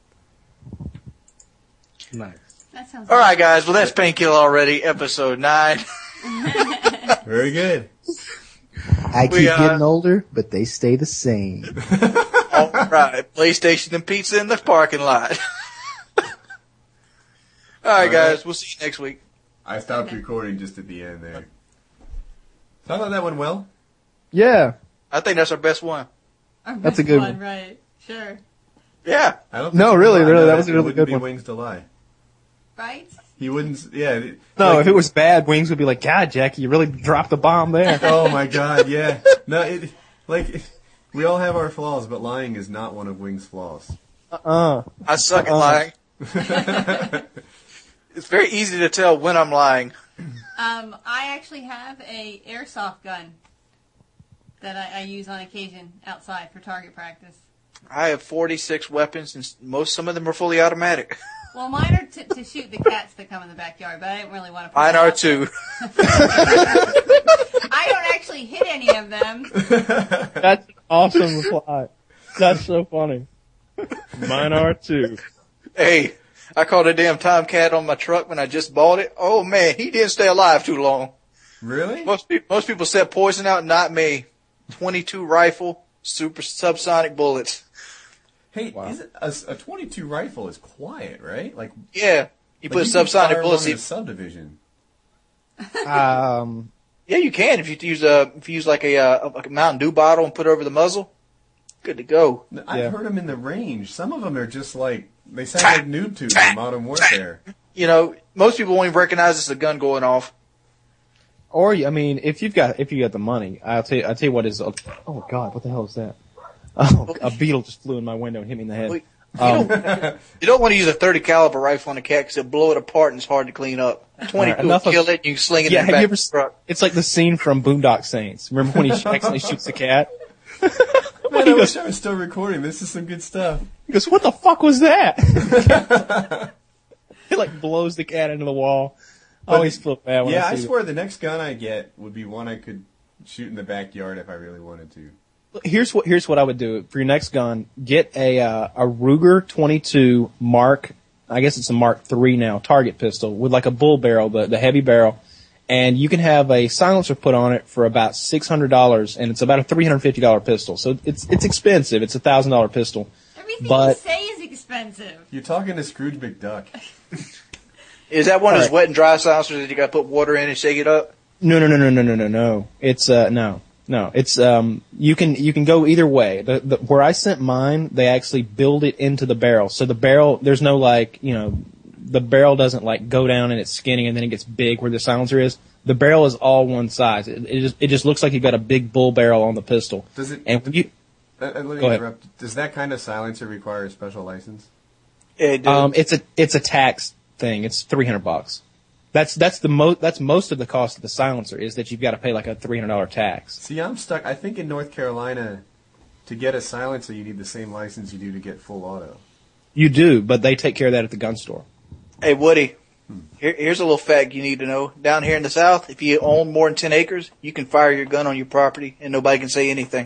Nice. That sounds All right, guys. Well, that's Painkiller already, episode 9. Very good. I We, keep getting older, but they stay the same. All right, PlayStation and pizza in the parking lot. All right, guys, we'll see you next week. I stopped recording just at the end there. So I thought that went well. Yeah. I think that's our best one. Our That's a best good one, one. right? Sure. Yeah. I don't No, think really, I know really, that was a it really wouldn't good be one. Wings to lie. Right? He wouldn't. Yeah. No, like- if it was bad, Wings would be like, God, Jackie, you really dropped the bomb there. Oh my God. Yeah. No. We all have our flaws, but lying is not one of Wings' flaws. I suck at lying. It's very easy to tell when I'm lying. I actually have a airsoft gun that I use on occasion outside for target practice. I have 46 weapons, and some of them are fully automatic. Well, mine are to shoot the cats that come in the backyard, but I didn't really want to. Mine are too. I don't actually hit any of them. That's an awesome reply. That's so funny. Mine are too. Hey, I caught a damn tomcat on my truck when I just bought it. Oh man, he didn't stay alive too long. Really? Most people set poison out, not me. 22 rifle, super subsonic bullets. Hey, is it a 22 rifle is quiet, right? Like Yeah, you put you can subsonic fire bullets. one in a subdivision. Yeah, you can if you use like a Mountain Dew bottle and put it over the muzzle. Good to go. I've heard them in the range. Some of them are just like they sound like noob tubes in Modern Warfare. You know, most people won't even recognize it's a gun going off. Or, I mean, if you got the money, I'll tell you what is, oh God, what the hell is that? Oh, a beetle just flew in my window and hit me in the head. You don't want to use a 30 caliber rifle on a cat because it'll blow it apart and it's hard to clean up. 22 will kill it. You can sling it in the have back you of ever? the truck. It's like the scene from Boondock Saints. Remember when he accidentally shoots the cat? Man, I wish I was still recording. This is some good stuff. He goes, "What the fuck was that?" He like blows the cat into the wall. I always feel bad when Yeah, I I see swear the next gun I get would be one I could shoot in the backyard if I really wanted to. Here's what I would do for your next gun. Get a Ruger 22 Mark. I guess it's a Mark III now. Target pistol with like a bull barrel, the heavy barrel, and you can have a silencer put on it for about $600, and it's about a $350 pistol. So it's expensive. It's $1,000 pistol. Everything But- you say is expensive. You're talking to Scrooge McDuck. Is that one of those Right. wet and dry silencers that you got to put water in and shake it up? No. It's no. It's you can go either way. The where I sent mine, they actually build it into the barrel. So the barrel, there's no like, the barrel doesn't like go down and it's skinny and then it gets big where the silencer is. The barrel is all one size. It just looks like you've got a big bull barrel on the pistol. Does it? And when you Let me Go ahead. interrupt. Does that kind of silencer require a special license? It did. it's a tax thing. It's $300. That's most of the cost of the silencer is that you've got to pay like a $300 tax. See, I'm stuck. I think in North Carolina, to get a silencer, you need the same license you do to get full auto. You do, but they take care of that at the gun store. Hey, Woody, here's a little fact you need to know. Down here in the South, if you own more than 10 acres, you can fire your gun on your property and nobody can say anything.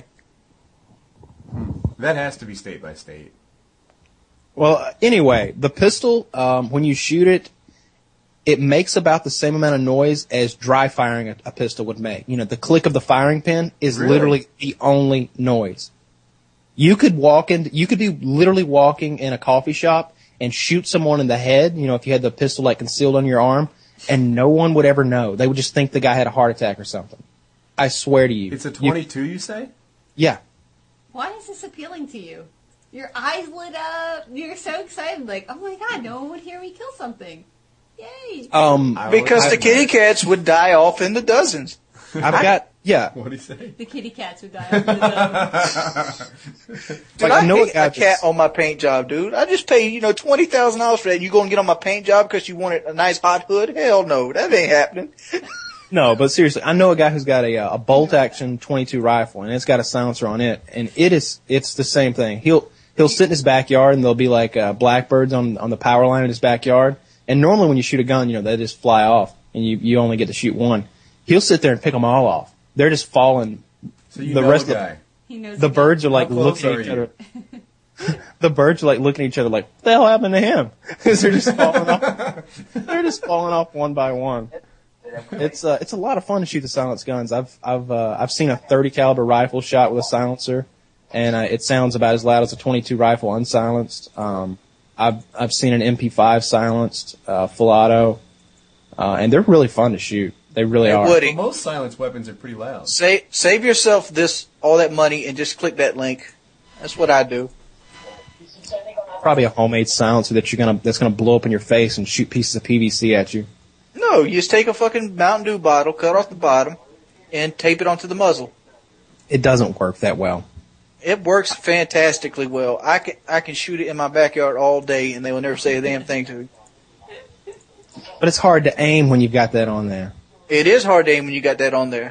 That has to be state by state. Well, anyway, the pistol, when you shoot it, it makes about the same amount of noise as dry firing a pistol would make. The click of the firing pin is Really? literally the only noise. You could be literally walking in a coffee shop and shoot someone in the head, if you had the pistol like concealed on your arm, and no one would ever know. They would just think the guy had a heart attack or something. I swear to you. It's a 22, you say? Yeah. Why is this appealing to you? Your eyes lit up. You're so excited. Like, oh my God, no one would hear me kill something. Yay. Because the kitty cats would die off in the dozens. Yeah. What do you say? The kitty cats would die. After Dude, Like, I I know hate a guy a cat that's- on my paint job, dude. I just paid, $20,000 for that. And you going to get on my paint job because you wanted a nice hot hood? Hell no, that ain't happening. No, but seriously, I know a guy who's got a bolt action 22 rifle and it's got a silencer on it, and it's the same thing. He'll sit in his backyard and there'll be like blackbirds on the power line in his backyard. And normally when you shoot a gun, they just fly off and you only get to shoot one. He'll sit there and pick them all off. They're just falling. So you The know rest a of guy. He knows The birds are like How close looking at are each you? other. The birds are like looking at each other like, what the hell happened to him? Because they're just falling off. They're just falling off one by one. It's a lot of fun to shoot the silenced guns. I've seen a 30 caliber rifle shot with a silencer, and it sounds about as loud as a 22 rifle unsilenced. I've seen an MP5 silenced, full auto, and they're really fun to shoot. They really are. Woody, Well, most silenced weapons are pretty loud. save yourself all that money and just click that link. That's what I do. Probably a homemade silencer that's gonna blow up in your face and shoot pieces of PVC at you. No, you just take a fucking Mountain Dew bottle, cut off the bottom, and tape it onto the muzzle. It doesn't work that well. It works fantastically well. I can shoot it in my backyard all day, and they will never say a damn thing to me. But it's hard to aim when you've got that on there. It is hard to aim when you got that on there.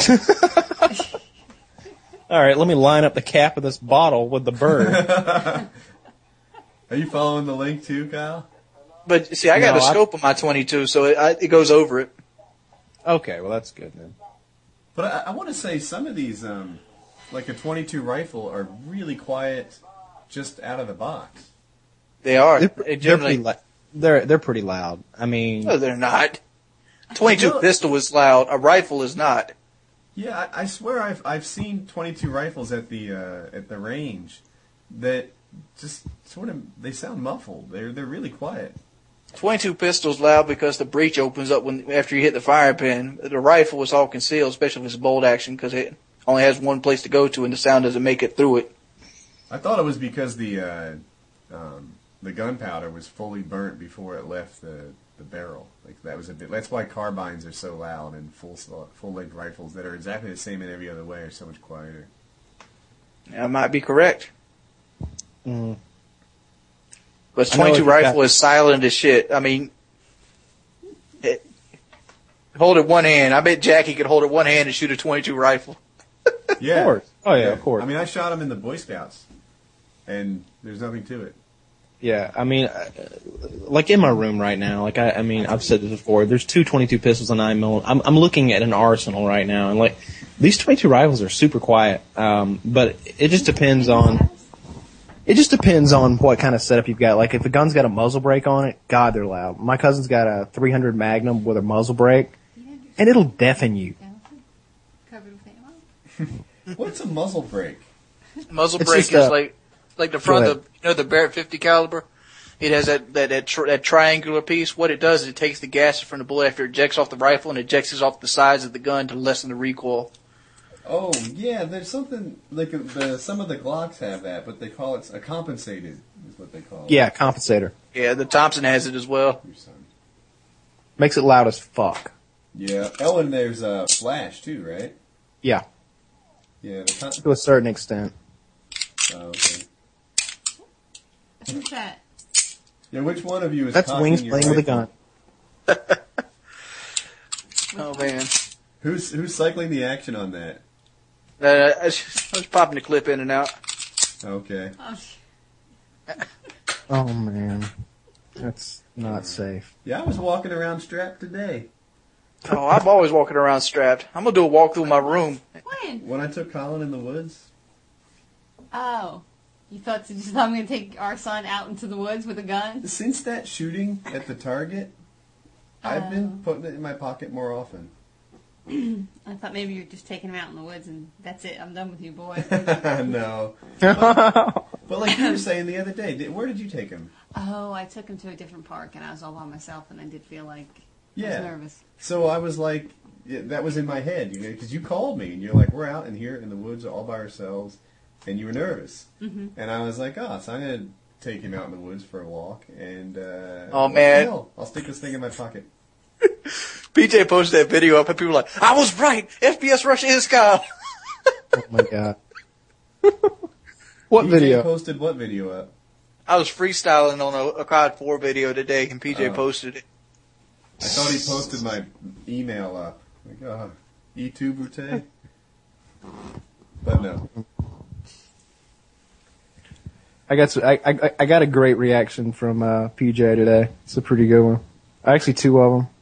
All right, let me line up the cap of this bottle with the bird. Are you following the link too, Kyle? But see, I got a scope on my 22, so it goes over it. Okay, well that's good then. But I want to say some of these, like a 22 rifle, are really quiet just out of the box. They are. They're pretty loud. I mean, No, they're not. 22 pistol is loud. A rifle is not. Yeah, I swear I've seen 22 rifles at the range that just sort of they sound muffled. They're really quiet. 22 pistol's loud because the breech opens up after you hit the firing pin. The rifle is all concealed, especially if it's bolt action, because it only has one place to go to, and the sound doesn't make it through it. I thought it was because the gunpowder was fully burnt before it left the barrel. Like that was a bit. That's why carbines are so loud, and full-length rifles that are exactly the same in every other way are so much quieter. I might be correct. Mm. But 22 rifle is silent as shit. I mean, hold it one hand. I bet Jackie could hold it one hand and shoot a 22 rifle. Yeah. Of course. Oh yeah, of course. I mean, I shot him in the Boy Scouts, and there's nothing to it. Yeah, I mean, like in my room right now, like I mean, I've said this before. There's two 22 pistols and 9mm. I'm looking at an arsenal right now, and like these 22 rifles are super quiet. But it just depends on. It just depends on what kind of setup you've got. Like if the gun's got a muzzle brake on it, God, they're loud. My cousin's got a 300 Magnum with a muzzle brake, and it'll deafen you. Covered with ammo? What's a muzzle brake? Muzzle It's brake just is like the front of the Barrett 50 caliber. It has that triangular piece. What it does is it takes the gas from the bullet after it ejects off the rifle and ejects it off the sides of the gun to lessen the recoil. Oh yeah, there's something like some of the Glocks have that, but they call it a compensated. Is what they call it. Yeah, compensator. Yeah, the Thompson has it as well. Your son. Makes it loud as fuck. Yeah. Oh, and there's flash too, right? Yeah, Yeah. to a certain extent. Oh, okay. Who's that? Yeah. Which one of you is? That's cocking Wings your playing with a rifle? gun. Oh man, Who's cycling the action on that? I was popping the clip in and out. Okay. Oh, Oh man, that's not safe. Yeah, I was walking around strapped today. Oh, I'm always walking around strapped. I'm gonna do a walk through my room. when? When I took Colin in the woods. Oh. You thought I'm going to take our son out into the woods with a gun? Since that shooting at the Target, I've been putting it in my pocket more often. I thought maybe you were just taking him out in the woods and that's it. I'm done with you, boy. No. But like you were saying the other day, where did you take him? Oh, I took him to a different park and I was all by myself and I did feel like I was Yeah. nervous. So I was like, that was in my head, because you called me and you're like, we're out in here in the woods all by ourselves, and you were nervous. Mm-hmm. And I was like, oh, so I'm going to take him out in the woods for a walk, and Oh, man. hell, I'll stick this thing in my pocket. PJ posted that video up and people were like, I was right! FPS Rush is Kyle! Oh my god. What PJ video? posted what video up? I was freestyling on a COD 4 video today and PJ posted it. I thought he posted my email up. Like, E2 Brute? But no. I got a great reaction from PJ today. It's a pretty good one. Actually, two of them.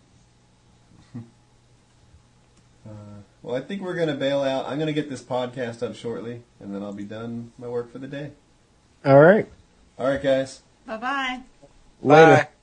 Well, I think we're going to bail out. I'm going to get this podcast up shortly, and then I'll be done my work for the day. All right. All right, guys. Bye-bye. Later. Bye.